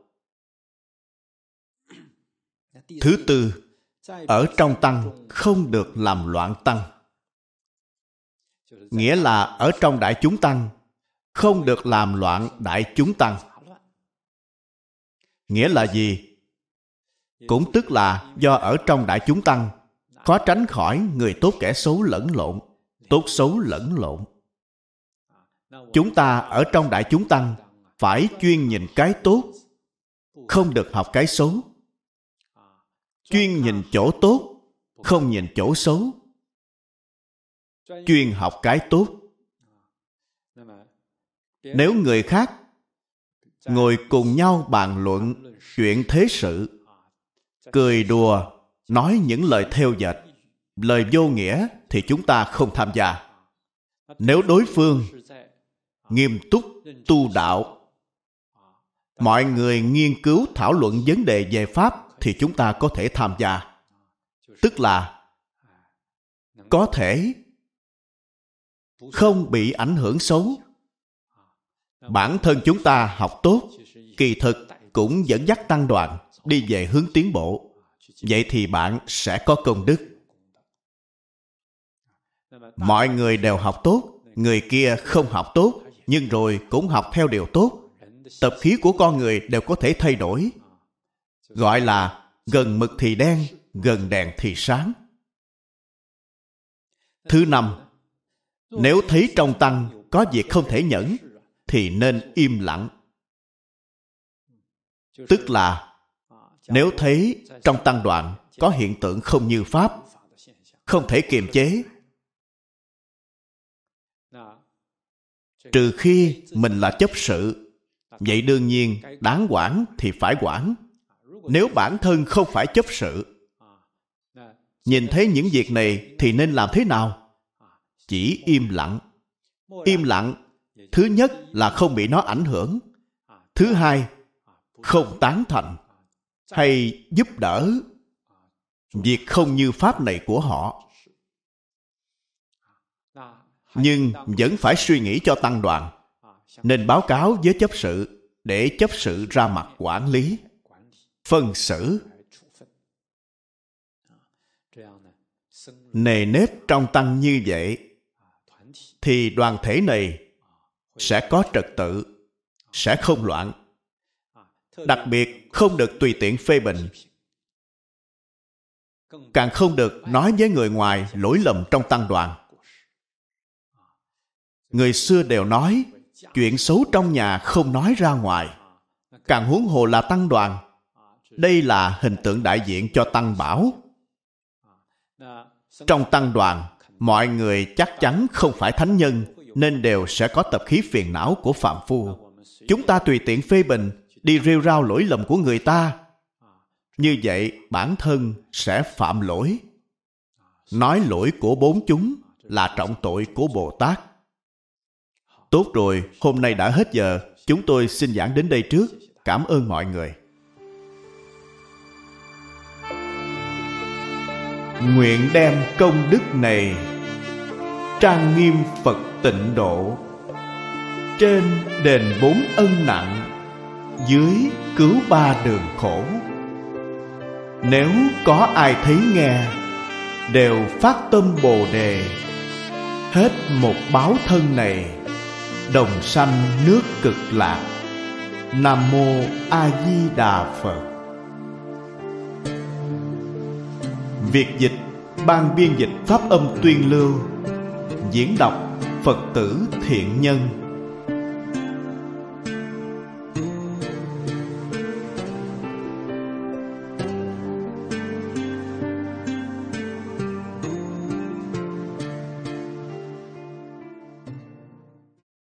Thứ tư, ở trong tăng không được làm loạn tăng. Nghĩa là ở trong đại chúng tăng không được làm loạn đại chúng tăng. Nghĩa là gì? Cũng tức là do ở trong đại chúng tăng khó tránh khỏi người tốt kẻ xấu lẫn lộn, tốt xấu lẫn lộn. Chúng ta ở trong đại chúng tăng phải chuyên nhìn cái tốt, không được học cái xấu. Chuyên nhìn chỗ tốt, không nhìn chỗ xấu. Chuyên học cái tốt. Nếu người khác ngồi cùng nhau bàn luận chuyện thế sự, cười đùa, nói những lời thêu dệt, lời vô nghĩa, thì chúng ta không tham gia. Nếu đối phương nghiêm túc tu đạo, mọi người nghiên cứu thảo luận vấn đề về Pháp, thì chúng ta có thể tham gia. Tức là có thể không bị ảnh hưởng xấu. Bản thân chúng ta học tốt, kỳ thực cũng dẫn dắt tăng đoàn đi về hướng tiến bộ. Vậy thì bạn sẽ có công đức. Mọi người đều học tốt, người kia không học tốt, nhưng rồi cũng học theo điều tốt. Tập khí của con người đều có thể thay đổi. Gọi là gần mực thì đen, gần đèn thì sáng. Thứ năm, nếu thấy trong tăng có việc không thể nhẫn, thì nên im lặng. Tức là nếu thấy trong tăng đoàn có hiện tượng không như Pháp, không thể kiềm chế, trừ khi mình là chấp sự, vậy đương nhiên đáng quản thì phải quản. Nếu bản thân không phải chấp sự, nhìn thấy những việc này thì nên làm thế nào? Chỉ im lặng. Im lặng, thứ nhất là không bị nó ảnh hưởng. Thứ hai, không tán thành hay giúp đỡ việc không như Pháp này của họ. Nhưng vẫn phải suy nghĩ cho tăng đoàn, nên báo cáo với chấp sự để chấp sự ra mặt quản lý, phân xử. Nề nếp trong tăng như vậy, thì đoàn thể này sẽ có trật tự, sẽ không loạn. Đặc biệt không được tùy tiện phê bình, càng không được nói với người ngoài lỗi lầm trong tăng đoàn. Người xưa đều nói, chuyện xấu trong nhà không nói ra ngoài, càng huống hồ là tăng đoàn. Đây là hình tượng đại diện cho tăng bảo. Trong tăng đoàn, mọi người chắc chắn không phải thánh nhân, nên đều sẽ có tập khí phiền não của phạm phu. Chúng ta tùy tiện phê bình, đi rêu rao lỗi lầm của người ta, như vậy bản thân sẽ phạm lỗi. Nói lỗi của bốn chúng là trọng tội của Bồ Tát. Tốt rồi, hôm nay đã hết giờ, chúng tôi xin giảng đến đây trước. Cảm ơn mọi người. nguyện đem công đức này trang nghiêm Phật tịnh độ, trên đền bốn ân nặng, dưới cứu ba đường khổ. Nếu có ai thấy nghe, đều phát tâm Bồ Đề, hết một báo thân này, đồng sanh nước Cực Lạc. Nam mô A Di Đà Phật. Việt dịch ban biên dịch pháp âm Tuyên Lưu, diễn đọc Phật tử Thiện Nhân.